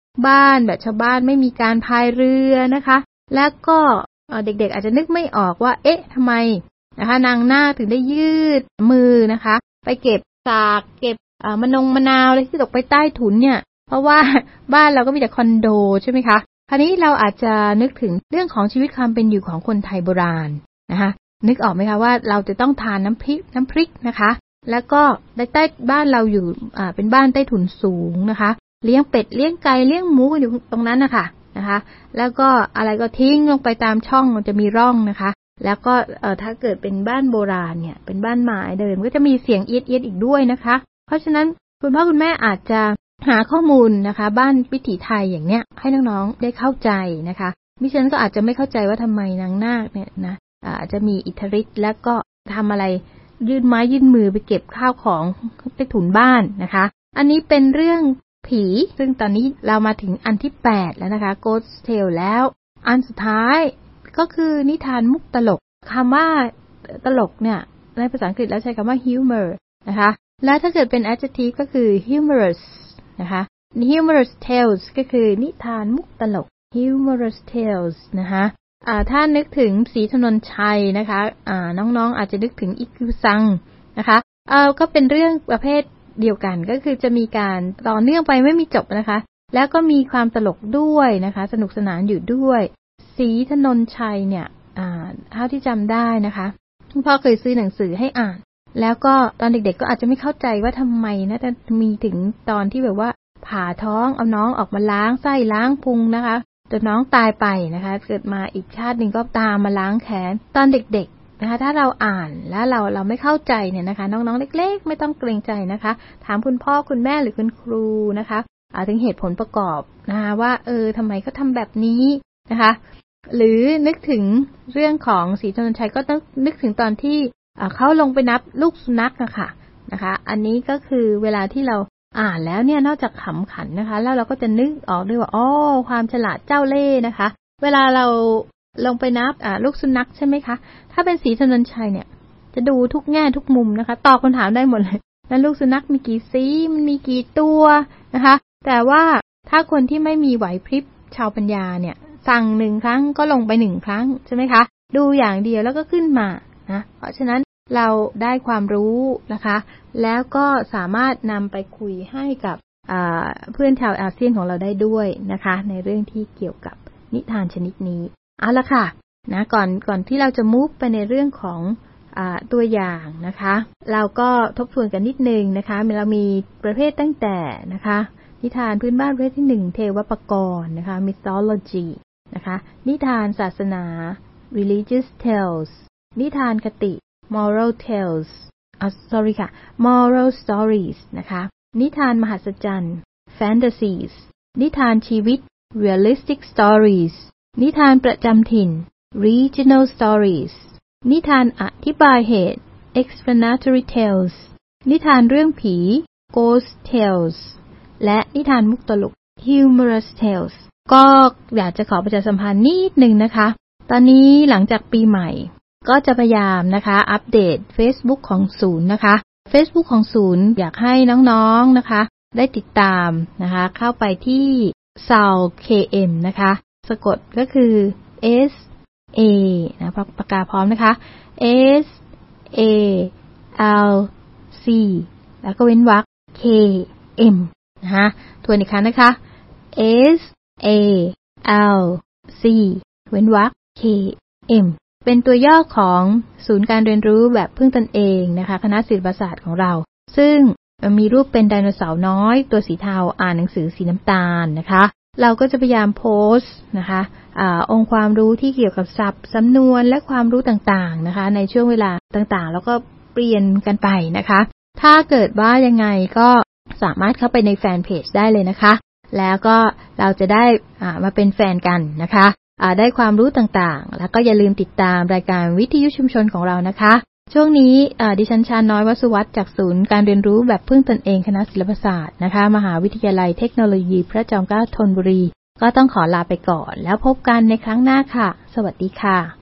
บ้านแบบชาวบ้านไม่มีการพายเรือนะคะแล้วก็เด็กๆอาจจะนึกไม่ออกว่าเอ๊ะทำไมนะคะนางนาคถึงได้ยืดมือนะคะไปเก็บสากเก็บมะนงมะนาวอะไรที่ตกไปใต้ถุนเนี่ยเพราะว่าบ้านเราก็มีแต่คอนโดใช่ไหมคะคราวนี้เราอาจจะนึกถึงเรื่องของชีวิตความเป็นอยู่ของคนไทยโบราณนะคะนึกออกไหมคะว่าเราจะต้องทานน้ำพริกน้ำพริกนะคะแล้วก็ใต้ใต้บ้านเราอยู่อ่าเป็นบ้านใต้ถุนสูงนะคะเลี้ยงเป็ดเลี้ยงไก่เลี้ยงหมูอยู่ตรงนั้นนะคะนะคะแล้วก็อะไรก็ทิ้งลงไปตามช่องมันจะมีร่องนะคะแล้วก็เอ่อถ้าเกิดเป็นบ้านโบราณเนี่ยเป็นบ้านไม้เดิมก็จะมีเสียงเอียดเอียดอีกด้วยนะคะเพราะฉะนั้นคุณพ่อคุณแม่อาจจะหาข้อมูลนะคะบ้านวิถีไทยอย่างเนี้ยให้น้องๆได้เข้าใจนะคะมิฉะนั้นก็อาจจะไม่เข้าใจว่าทำไมนางนาคเนี่ยนะอาจจะมีอิทธิฤทธิ์แล้วก็ทำอะไรยื่นไม้ยื่นมือไปเก็บข้าวของใต้ถุนบ้านนะคะอันนี้เป็นเรื่องผีซึ่งตอนนี้เรามาถึงอันที่แปดแล้วนะคะ Ghost Tale แล้วอันสุดท้ายก็คือนิทานมุกตลกคำว่าตลกเนี่ยในภาษาอังกฤษแล้วใช้คำว่า humor นะคะและถ้าเกิดเป็น adjective ก็คือ humorous นะคะ humorous tales ก็คือนิทานมุกตลก humorous tales นะคะอ่าถ้านึกถึงศรีถนนชัยนะคะอ่าน้องๆอาจจะนึกถึงอิคิวซังนะคะเอ่อก็เป็นเรื่องประเภทเดียวกันก็คือจะมีการต่อเนื่องไปไม่มีจบนะคะแล้วก็มีความตลกด้วยนะคะสนุกสนานอยู่ด้วยศรีถนนชัยเนี่ยอ่าเท่าที่จำได้นะคะคุณพ่อเคยซื้อหนังสือให้อ่านแล้วก็ตอนเด็กๆ ก็อาจจะไม่เข้าใจว่าทำไมนะจะมีถึงตอนที่แบบว่าผ่าท้องเอาน้องออกมาล้างไส้ล้างพุงนะคะจนน้องตายไปนะคะเกิดมาอีกชาติหนึ่งก็ตามมาล้างแขนตอนเด็กๆนะคะถ้าเราอ่านแล้วเราเราไม่เข้าใจเนี่ยนะคะน้องๆเล็กๆไม่ต้องเกรงใจนะคะถามคุณพ่อคุณแม่หรือคุณครูนะคะอ่าถึงเหตุผลประกอบนะคะว่าเออทำไมเขาทำแบบนี้นะคะหรือนึกถึงเรื่องของศรีถนนชัยก็ต้องนึกถึงตอนที่เขาลงไปนับลูกสุนัขอะค่ะนะคะอันนี้ก็คือเวลาที่เราอ่านแล้วเนี่ยนอกจากขำขันนะคะแล้วเราก็จะนึกออกด้วยว่าอ๋อความฉลาดเจ้าเล่ห์นะคะเวลาเราลงไปนับอ่าลูกสุนัขใช่ไหมคะถ้าเป็นศรีถนนชัยเนี่ยจะดูทุกแง่ทุกมุมนะคะตอบคำถามได้หมดเลยแล้วลูกสุนัขมีกี่สีมันมีกี่ตัวนะคะแต่ว่าถ้าคนที่ไม่มีไหวพริบชาวปัญญาเนี่ยสั่งหนึ่งครั้งก็ลงไปหนึ่งครั้งใช่ไหมคะดูอย่างเดียวแล้วก็ขึ้นมานะเพราะฉะนั้นเราได้ความรู้นะคะแล้วก็สามารถนำไปคุยให้กับเพื่อนชาวอาเซียนของเราได้ด้วยนะคะในเรื่องที่เกี่ยวกับนิทานชนิดนี้เอาละค่ะนะก่อนก่อนที่เราจะมุ่งไปในเรื่องของอ่าตัวอย่างนะคะเราก็ทบทวนกันนิดนึงนะคะเรามีประเภทตั้งแต่นะคะนิทานพื้นบ้านประเภทที่หนึ่งเทวปกรณ์นะคะ mythology นะคะนิทานศาสนา religious tales นิทานคติ moral tales อ่า sorry ค่ะ moral stories นะคะนิทานมหัศจรรย์ fantasies นิทานชีวิต realistic stories นิทานประจำถิ่น regional stories นิทานอธิบายเหตุ explanatory tales นิทานเรื่องผี ghost tales และนิทานมุกตลก humorous tales ก็อยากจะขอประชาสัมพันธ์นิดนึงนะคะตอนนี้หลังจากปีใหม่ก็จะพยายามนะคะอัปเดต Facebook ของศูนย์นะคะ Facebook ของศูนย์อยากให้น้องๆนะคะได้ติดตามนะคะเข้าไปที่ Sound เค เอ็ม นะคะสะกดก็คือ S A นะปากกาพร้อมนะคะ S A L C แล้วก็เว้นวรรค K M นะคะทวนอีกครั้งนะคะ S A L C เว้นวรรค K M เป็นตัวย่อของศูนย์การเรียนรู้แบบพึ่งตนเองนะคะคณะศิลปศาสตร์ของเราซึ่งมีรูปเป็นไดโนเสาร์น้อยตัวสีเทาอ่านหนังสือสีน้ำตาลนะคะเราก็จะพยายามโพสต์นะคะอาองค์ความรู้ที่เกี่ยวกับศัพท์สำนวนและความรู้ต่างๆนะคะในช่วงเวลาต่างๆแล้วก็เปลี่ยนกันไปนะคะถ้าเกิดว่ายังไงก็สามารถเข้าไปในแฟนเพจได้เลยนะคะแล้วก็เราจะได้มาเป็นแฟนกันนะคะได้ความรู้ต่างๆแล้วก็อย่าลืมติดตามรายการวิทยุชุมชนของเรานะคะช่วงนี้ดิฉันชาน้อยวสุวัฒน์จากศูนย์การเรียนรู้แบบพึ่งตนเองคณะศิลปศาสตร์นะคะมหาวิทยาลัยเทคโนโลยีพระจอมเกล้าธนบุรีก็ต้องขอลาไปก่อนแล้วพบกันในครั้งหน้าค่ะสวัสดีค่ะ